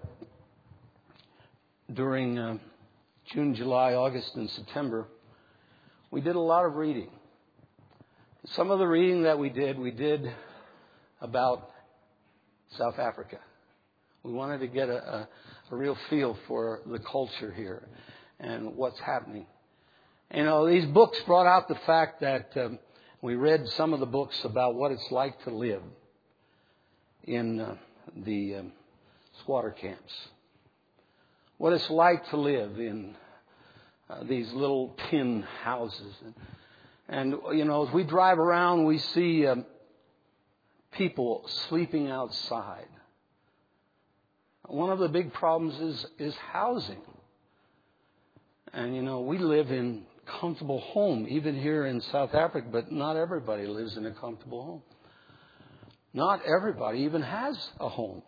during uh, June, July, August, and September, we did a lot of reading. Some of the reading that we did, we did about South Africa. We wanted to get a, a, a real feel for the culture here and what's happening. You know, these books brought out the fact that um, we read some of the books about what it's like to live in uh, the um, squatter camps. What it's like to live in uh, these little tin houses. And, and, you know, as we drive around, we see um, people sleeping outside. One of the big problems is, is housing. And, you know, we live in comfortable home, even here in South Africa, but not everybody lives in a comfortable home. Not everybody even has a home.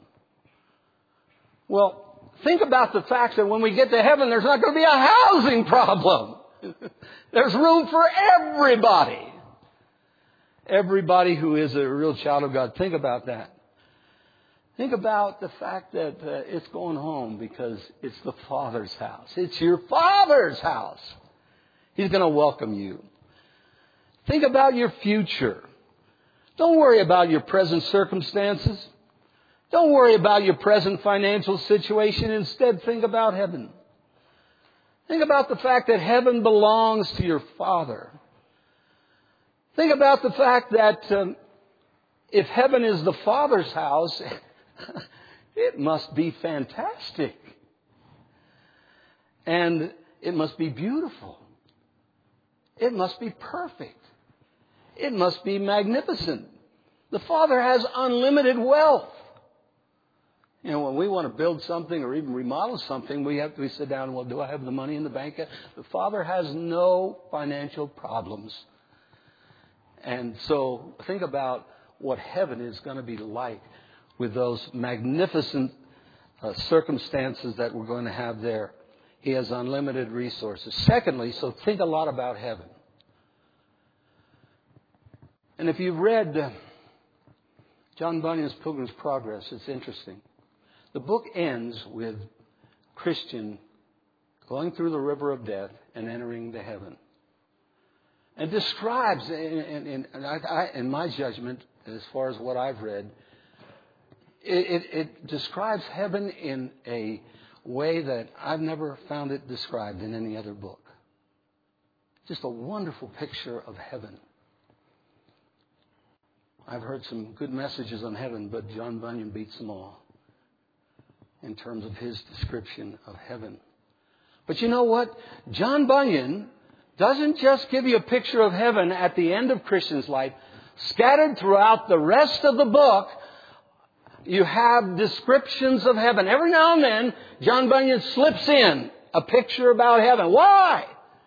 Well, think about the fact that when we get to heaven, there's not going to be a housing problem. There's room for everybody. Everybody who is a real child of God. Think about that. Think about the fact that uh, it's going home because it's the Father's house. It's your Father's house. He's going to welcome you. Think about your future. Don't worry about your present circumstances. Don't worry about your present financial situation. Instead, think about heaven. Think about the fact that heaven belongs to your Father. Think about the fact that um, if heaven is the Father's house, it must be fantastic. And it must be beautiful. It must be perfect. It must be magnificent. The Father has unlimited wealth. You know, when we want to build something or even remodel something, we have to we sit down and, well, do I have the money in the bank? The Father has no financial problems. And so think about what heaven is going to be like with those magnificent uh, circumstances that we're going to have there. He has unlimited resources. Secondly, so think a lot about heaven. And if you've read uh, John Bunyan's Pilgrim's Progress, it's interesting. The book ends with Christian going through the river of death and entering the heaven. And describes, in, in, in, I, in my judgment, as far as what I've read, it, it, it describes heaven in a way that I've never found it described in any other book. Just a wonderful picture of heaven. I've heard some good messages on heaven, but John Bunyan beats them all in terms of his description of heaven. But you know what? John Bunyan doesn't just give you a picture of heaven at the end of Christian's life. Scattered throughout the rest of the book, you have descriptions of heaven. Every now and then, John Bunyan slips in a picture about heaven. Why?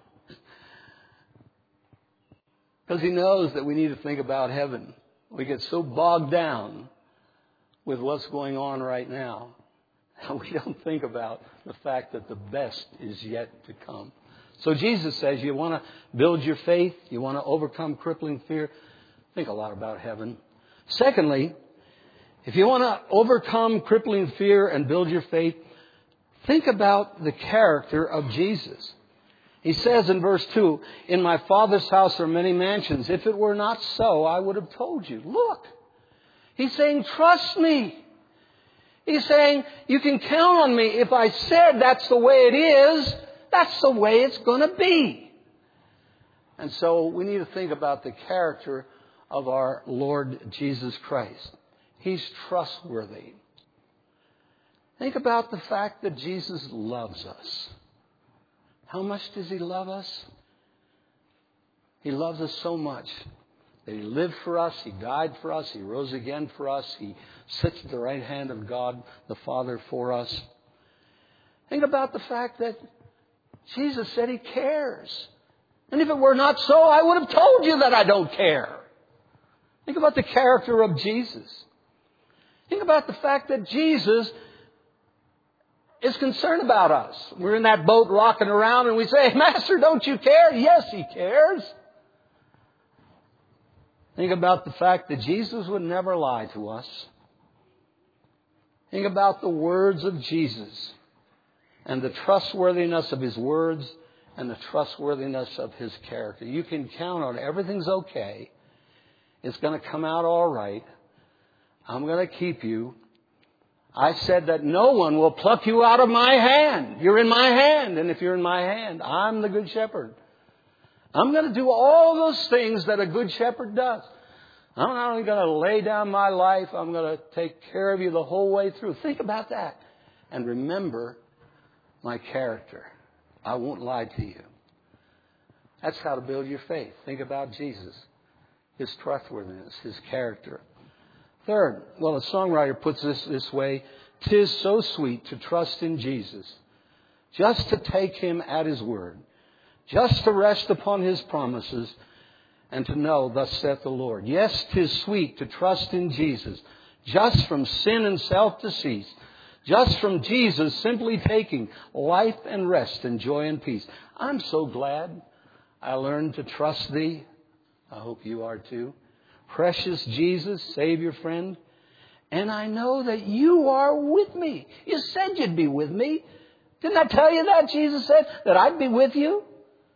Because he knows that we need to think about heaven. We get so bogged down with what's going on right now. We don't think about the fact that the best is yet to come. So Jesus says, you want to build your faith, you want to overcome crippling fear, think a lot about heaven. Secondly, if you want to overcome crippling fear and build your faith, think about the character of Jesus. He says in verse two, in my Father's house are many mansions. If it were not so, I would have told you. Look, he's saying, trust me. He's saying, you can count on me. If I said that's the way it is, that's the way it's going to be. And so we need to think about the character of our Lord Jesus Christ. He's trustworthy. Think about the fact that Jesus loves us. How much does He love us? He loves us so much that He lived for us, He died for us, He rose again for us, He sits at the right hand of God the Father for us. Think about the fact that Jesus said He cares. And if it were not so, I would have told you that I don't care. Think about the character of Jesus. Think about the fact that Jesus is concerned about us. We're in that boat rocking around and we say, Master, don't you care? Yes, He cares. Think about the fact that Jesus would never lie to us. Think about the words of Jesus and the trustworthiness of His words and the trustworthiness of His character. You can count on everything's okay. It's going to come out all right. I'm going to keep you. I said that no one will pluck you out of my hand. You're in my hand. And if you're in my hand, I'm the good shepherd. I'm going to do all those things that a good shepherd does. I'm not only going to lay down my life, I'm going to take care of you the whole way through. Think about that. And remember my character. I won't lie to you. That's how to build your faith. Think about Jesus, His trustworthiness, His character. Third, well, a songwriter puts this this way, "'Tis so sweet to trust in Jesus, just to take Him at His word, just to rest upon His promises, and to know, thus saith the Lord." Yes, 'tis sweet to trust in Jesus, just from sin and self to cease, just from Jesus simply taking life and rest and joy and peace. I'm so glad I learned to trust Thee. I hope you are too. Precious Jesus, Savior, friend. And I know that you are with me. You said you'd be with me. Didn't I tell you that? Jesus said that I'd be with you.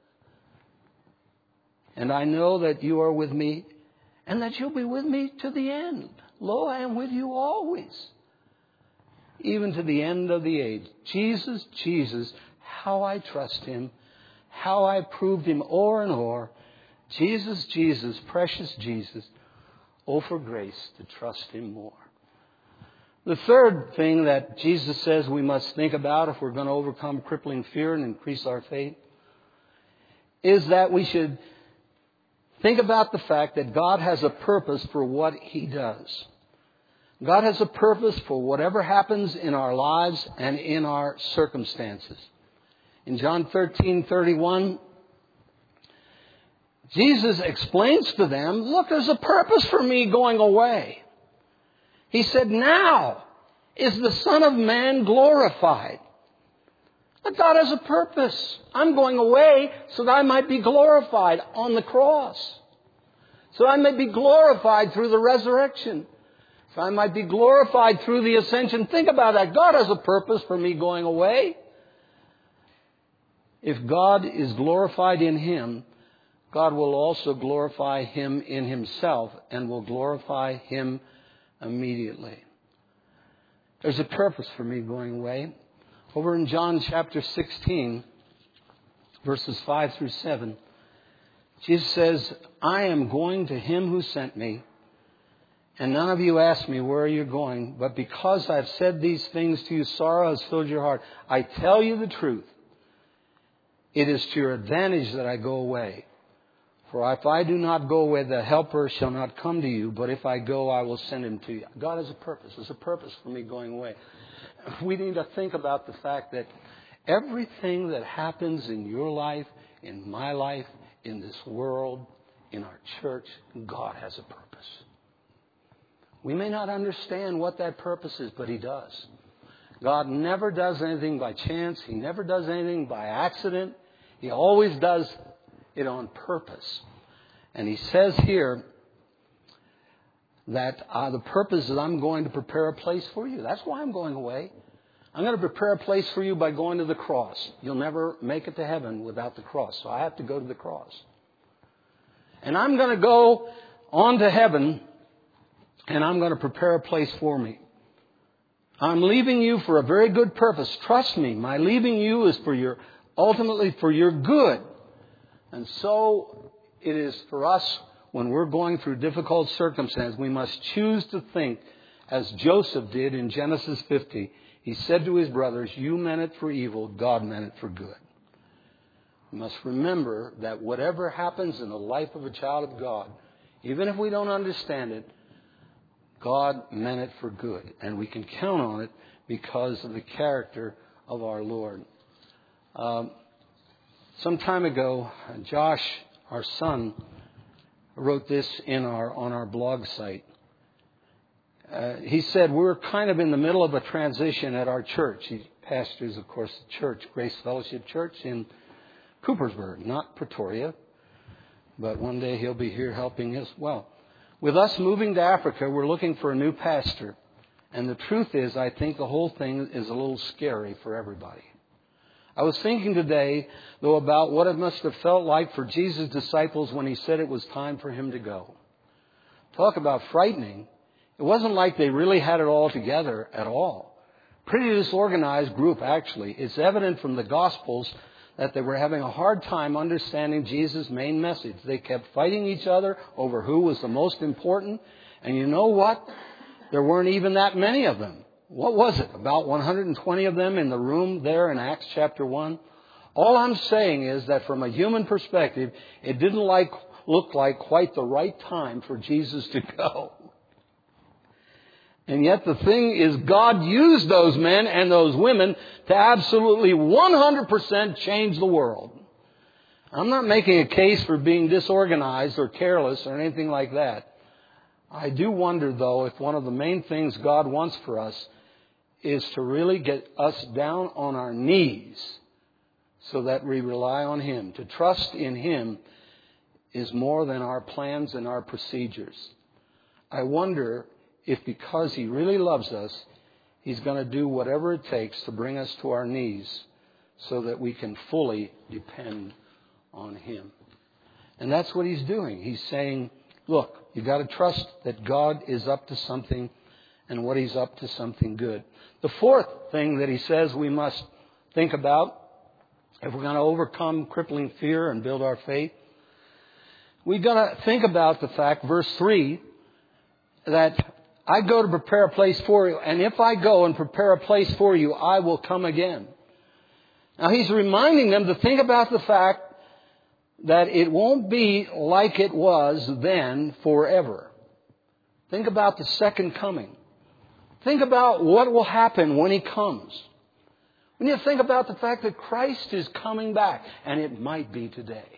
And I know that you are with me and that you'll be with me to the end. Lo, I am with you always, even to the end of the age. Jesus, Jesus, how I trust Him, how I proved Him o'er and o'er. Jesus, Jesus, precious Jesus, oh, for grace to trust Him more. The third thing that Jesus says we must think about if we're going to overcome crippling fear and increase our faith is that we should think about the fact that God has a purpose for what He does. God has a purpose for whatever happens in our lives and in our circumstances. In John thirteen thirty-one, Jesus explains to them, look, there's a purpose for me going away. He said, now is the Son of Man glorified. But God has a purpose. I'm going away so that I might be glorified on the cross. So I may be glorified through the resurrection. So I might be glorified through the ascension. Think about that. God has a purpose for me going away. If God is glorified in Him, God will also glorify Him in Himself and will glorify Him immediately. There's a purpose for me going away. Over in John chapter sixteen, verses five through seven, Jesus says, I am going to Him who sent me, and none of you ask me, where are you going? But because I've said these things to you, sorrow has filled your heart. I tell you the truth. It is to your advantage that I go away. For if I do not go away, the Helper shall not come to you. But if I go, I will send Him to you. God has a purpose. There's a purpose for me going away. We need to think about the fact that everything that happens in your life, in my life, in this world, in our church, God has a purpose. We may not understand what that purpose is, but He does. God never does anything by chance. He never does anything by accident. He always does it on purpose. And He says here that uh, the purpose is I'm going to prepare a place for you. That's why I'm going away. I'm going to prepare a place for you by going to the cross. You'll never make it to heaven without the cross. So I have to go to the cross. And I'm going to go on to heaven, and I'm going to prepare a place for me. I'm leaving you for a very good purpose. Trust me, my leaving you is for your, ultimately for your good. And so it is for us when we're going through difficult circumstances. We must choose to think as Joseph did in Genesis fifty. He said to his brothers, you meant it for evil, God meant it for good. We must remember that whatever happens in the life of a child of God, even if we don't understand it, God meant it for good. And we can count on it because of the character of our Lord. Um, some time ago, Josh, our son, wrote this in our on our blog site. Uh, he said, we're kind of in the middle of a transition at our church. He pastors, of course, the church, Grace Fellowship Church in Coopersburg, not Pretoria. But one day he'll be here helping as well. With us moving to Africa, we're looking for a new pastor. And the truth is, I think the whole thing is a little scary for everybody. I was thinking today, though, about what it must have felt like for Jesus' disciples when he said it was time for him to go. Talk about frightening. It wasn't like they really had it all together at all. Pretty disorganized group, actually. It's evident from the Gospels that they were having a hard time understanding Jesus' main message. They kept fighting each other over who was the most important. And you know what? There weren't even that many of them. What was it? About one hundred twenty of them in the room there in Acts chapter one? All I'm saying is that from a human perspective, it didn't like, look like quite the right time for Jesus to go. And yet the thing is, God used those men and those women to absolutely one hundred percent change the world. I'm not making a case for being disorganized or careless or anything like that. I do wonder, though, if one of the main things God wants for us is to really get us down on our knees so that we rely on Him. To trust in Him is more than our plans and our procedures. I wonder if because He really loves us, He's going to do whatever it takes to bring us to our knees so that we can fully depend on Him. And that's what He's doing. He's saying, look, you've got to trust that God is up to something and what He's up to something good. The fourth thing that He says we must think about if we're going to overcome crippling fear and build our faith, we've got to think about the fact, verse three, that I go to prepare a place for you, and if I go and prepare a place for you, I will come again. Now, He's reminding them to think about the fact that it won't be like it was then forever. Think about the second coming. Think about what will happen when He comes. When you think about the fact that Christ is coming back, and it might be today.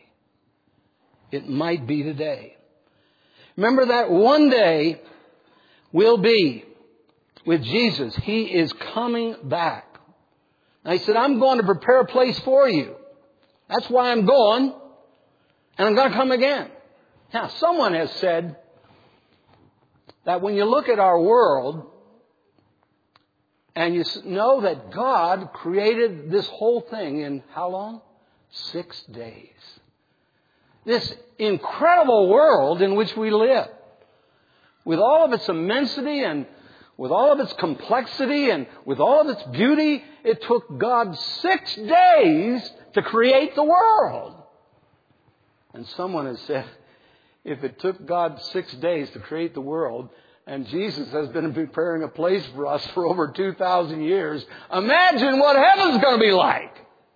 It might be today. Remember that one day will be with Jesus. He is coming back. And He said, I'm going to prepare a place for you. That's why I'm going. And I'm going to come again. Now, someone has said that when you look at our world and you know that God created this whole thing in how long? Six days. This incredible world in which we live, with all of its immensity and with all of its complexity and with all of its beauty, it took God six days to create the world. And someone has said, if it took God six days to create the world, and Jesus has been preparing a place for us for over two thousand years, imagine what heaven's going to be like.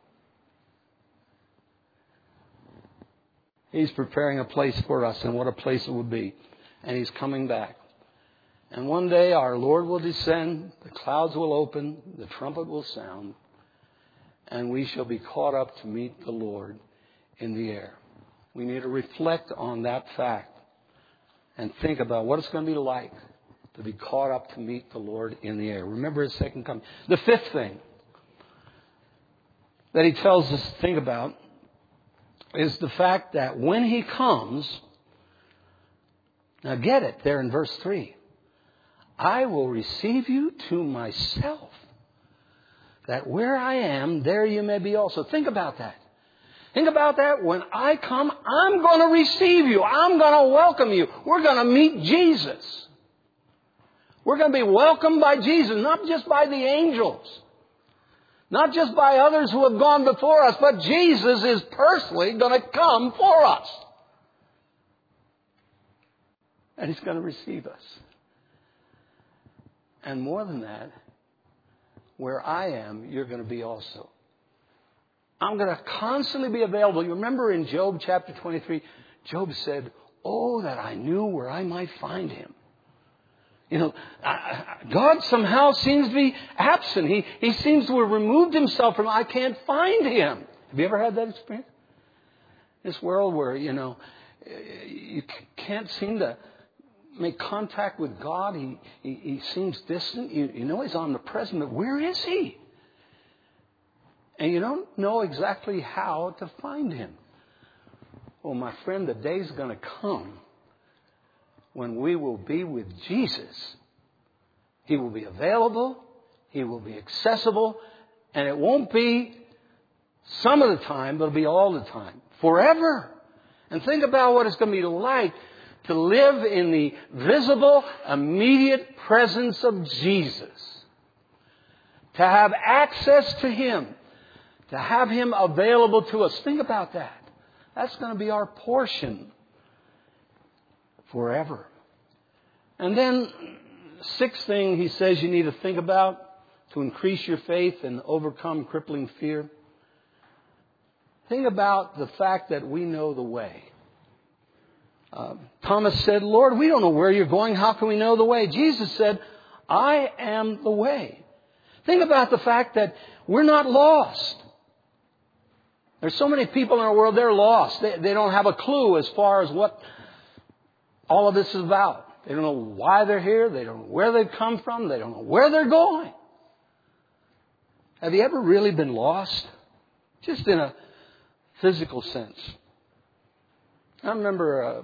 He's preparing a place for us, and what a place it would be. And He's coming back. And one day our Lord will descend, the clouds will open, the trumpet will sound, and we shall be caught up to meet the Lord in the air. We need to reflect on that fact and think about what it's going to be like to be caught up to meet the Lord in the air. Remember His second coming. The fifth thing that He tells us to think about is the fact that when He comes, now get it there in verse three, I will receive you to myself, that where I am, there you may be also. Think about that. Think about that. When I come, I'm going to receive you. I'm going to welcome you. We're going to meet Jesus. We're going to be welcomed by Jesus, not just by the angels, not just by others who have gone before us, but Jesus is personally going to come for us. And He's going to receive us. And more than that, where I am, you're going to be also. I'm going to constantly be available. You remember in Job chapter twenty-three, Job said, oh, that I knew where I might find him. You know, God somehow seems to be absent. He, he seems to have removed himself from, I can't find him. Have you ever had that experience? This world where, you know, you can't seem to make contact with God. He, he, he seems distant. You, you know he's omnipresent, but where is he? And you don't know exactly how to find him. Well, my friend, the day's going to come when we will be with Jesus. He will be available. He will be accessible. And it won't be some of the time, but it'll be all the time. Forever. And think about what it's going to be like to live in the visible, immediate presence of Jesus. To have access to him. To have him available to us. Think about that. That's going to be our portion forever. And then, sixth thing he says you need to think about to increase your faith and overcome crippling fear. Think about the fact that we know the way. Uh, Thomas said, Lord, we don't know where you're going. How can we know the way? Jesus said, I am the way. Think about the fact that we're not lost. There's so many people in our world, they're lost. They, they don't have a clue as far as what all of this is about. They don't know why they're here. They don't know where they've come from. They don't know where they're going. Have you ever really been lost? Just in a physical sense. I remember a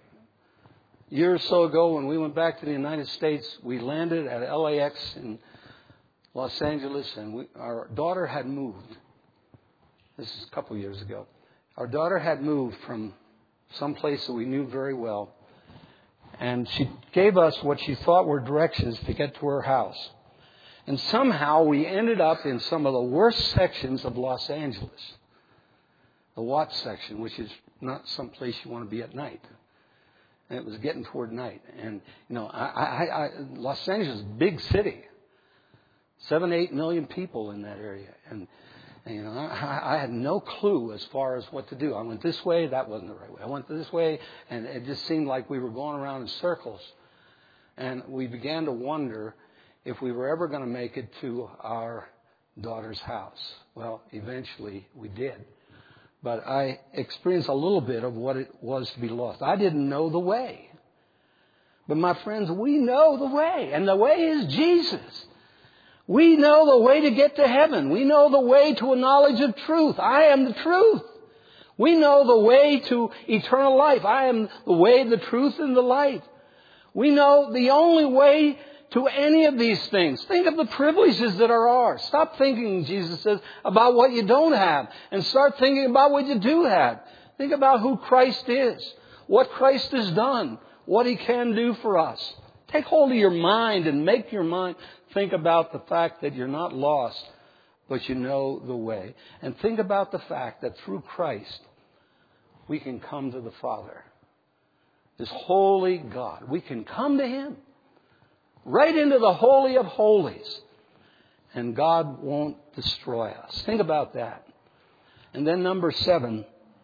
year or so ago when we went back to the United States, we landed at L A X in Los Angeles, and we, our daughter had moved. This is a couple years ago. Our daughter had moved from some place that we knew very well. And she gave us what she thought were directions to get to her house. And somehow we ended up in some of the worst sections of Los Angeles. The Watts section, which is not some place you want to be at night. And it was getting toward night. And, you know, I, I, I, Los Angeles is a big city. Seven, eight million people in that area. And, and you know, I, I had no clue as far as what to do. I went this way, that wasn't the right way. I went this way, and it just seemed like we were going around in circles. And we began to wonder if we were ever going to make it to our daughter's house. Well, eventually we did. But I experienced a little bit of what it was to be lost. I didn't know the way. But my friends, we know the way. And the way is Jesus. We know the way to get to heaven. We know the way to a knowledge of truth. I am the truth. We know the way to eternal life. I am the way, the truth, and the life. We know the only way to any of these things. Think of the privileges that are ours. Stop thinking, Jesus says, about what you don't have, and start thinking about what you do have. Think about who Christ is, what Christ has done, what he can do for us. Take hold of your mind and make your mind think about the fact that you're not lost, but you know the way. And think about the fact that through Christ, we can come to the Father. This holy God. We can come to him. Right into the Holy of Holies. And God won't destroy us. Think about that. And then number seven,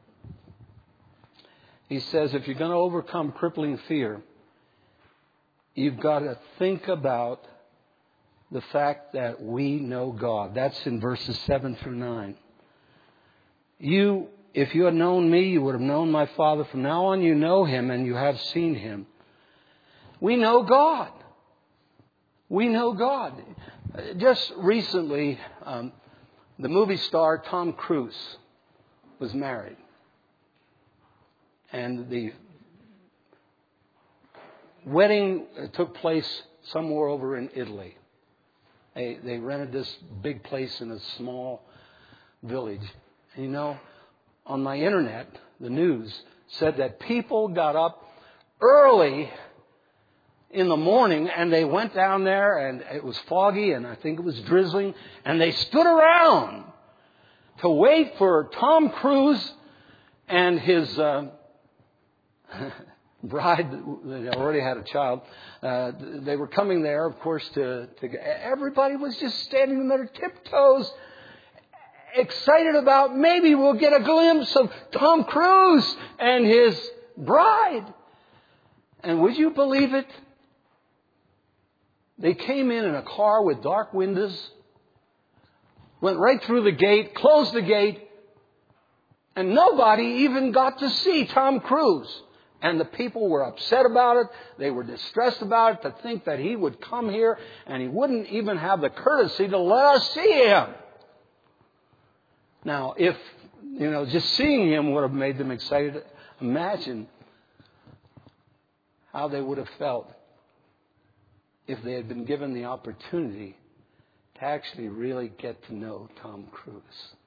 he says if you're going to overcome crippling fear, you've got to think about the fact that we know God. That's in verses seven through nine. You, if you had known me, you would have known my Father. From now on you know him and you have seen him. We know God. We know God. Just recently, um, the movie star Tom Cruise was married. And the wedding took place somewhere over in Italy. They, they rented this big place in a small village. And you know, on my internet, the news said that people got up early in the morning and they went down there, and it was foggy and I think it was drizzling, and they stood around to wait for Tom Cruise and his uh, bride, they already had a child, uh, they were coming there, of course, to, to, everybody was just standing on their tiptoes, excited about maybe we'll get a glimpse of Tom Cruise and his bride. And would you believe it? They came in in a car with dark windows, went right through the gate, closed the gate, and nobody even got to see Tom Cruise. And the people were upset about it. They were distressed about it, to think that he would come here and he wouldn't even have the courtesy to let us see him. Now, if, you know, just seeing him would have made them excited, imagine how they would have felt if they had been given the opportunity to actually really get to know Tom Cruise.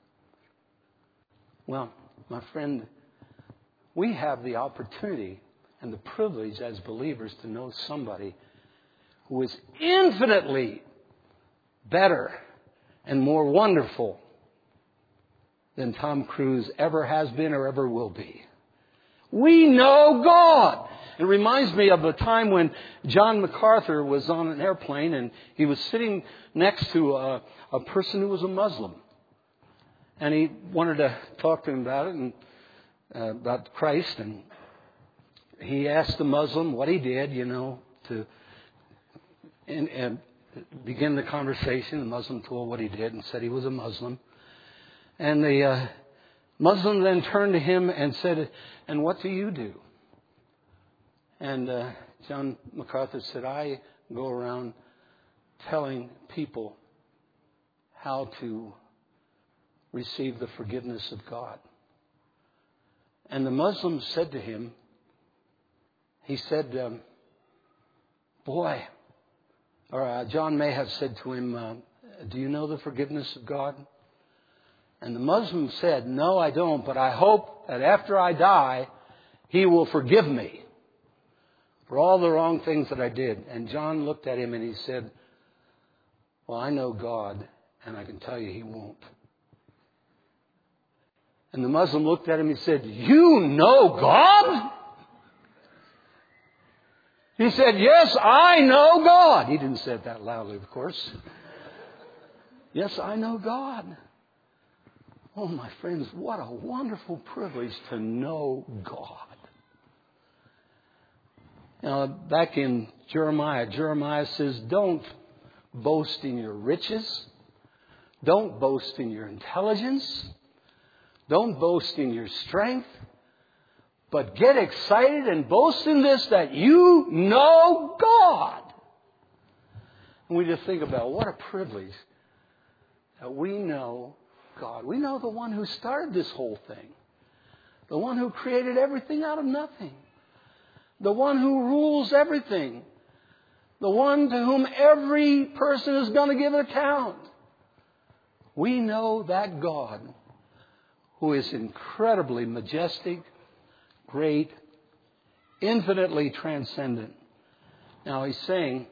Well, my friend, we have the opportunity and the privilege as believers to know somebody who is infinitely better and more wonderful than Tom Cruise ever has been or ever will be. We know God. It reminds me of a time when John MacArthur was on an airplane and he was sitting next to a, a person who was a Muslim. And he wanted to talk to him about it and uh, about Christ. And he asked the Muslim what he did, you know, to and, and begin the conversation. The Muslim told what he did and said he was a Muslim. And the uh, Muslim then turned to him and said, "And what do you do?" And uh, John MacArthur said, "I go around telling people how to receive the forgiveness of God." And the Muslim said to him, he said, um, boy, or uh, John may have said to him, uh, "Do you know the forgiveness of God?" And the Muslim said, "No, I don't, but I hope that after I die, He will forgive me for all the wrong things that I did." And John looked at him and he said, "Well, I know God, and I can tell you He won't." And the Muslim looked at him and said, "You know God?" He said, "Yes, I know God." He didn't say it that loudly, of course. "Yes, I know God." Oh, my friends, what a wonderful privilege to know God. Now, back in Jeremiah, Jeremiah says, "Don't boast in your riches. Don't boast in your intelligence. Don't boast in your strength. But get excited and boast in this, that you know God." And we just think about what a privilege that we know God. We know the one who started this whole thing. The one who created everything out of nothing. The one who rules everything. The one to whom every person is going to give an account. We know that God who is incredibly majestic, great, infinitely transcendent. Now he's saying,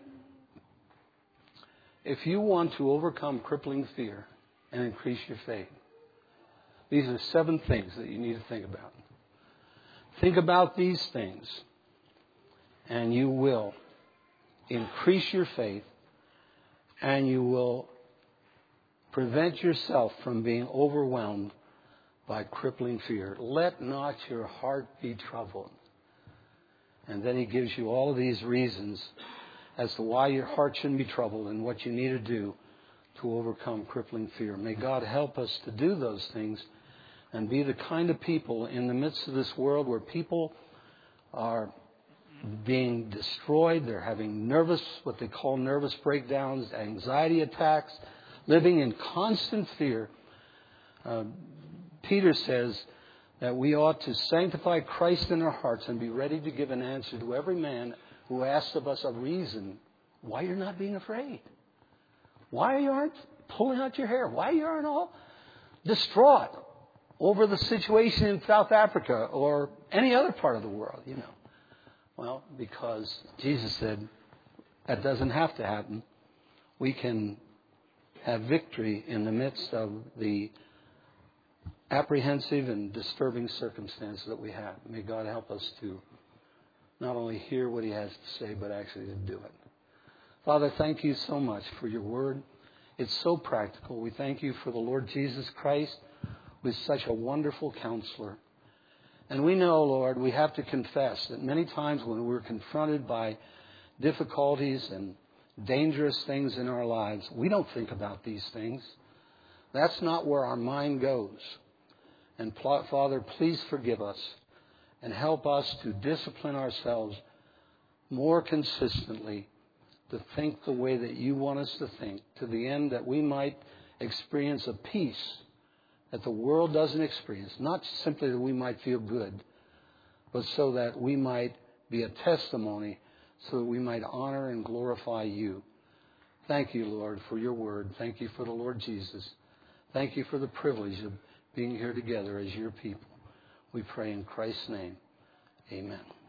if you want to overcome crippling fear and increase your faith, these are seven things that you need to think about. Think about these things, and you will increase your faith, and you will prevent yourself from being overwhelmed by crippling fear. "Let not your heart be troubled." And then he gives you all of these reasons as to why your heart shouldn't be troubled and what you need to do to overcome crippling fear. May God help us to do those things and be the kind of people in the midst of this world where people are being destroyed. They're having nervous, what they call nervous breakdowns, anxiety attacks, living in constant fear. Uh, Peter says that we ought to sanctify Christ in our hearts and be ready to give an answer to every man who asks of us a reason why you're not being afraid. Why you aren't pulling out your hair. Why you aren't all distraught over the situation in South Africa or any other part of the world, you know. Well, because Jesus said that doesn't have to happen. We can have victory in the midst of the apprehensive and disturbing circumstances that we have. May God help us to not only hear what he has to say, but actually to do it. Father, thank you so much for your word. It's so practical. We thank you for the Lord Jesus Christ, who is such a wonderful counselor. And we know, Lord, we have to confess that many times when we're confronted by difficulties and dangerous things in our lives, we don't think about these things. That's not where our mind goes. And Father, please forgive us and help us to discipline ourselves more consistently to think the way that you want us to think, to the end that we might experience a peace that the world doesn't experience. Not simply that we might feel good, but so that we might be a testimony, so that we might honor and glorify you. Thank you, Lord, for your word. Thank you for the Lord Jesus. Thank you for the privilege of being here together as your people. We pray in Christ's name. Amen.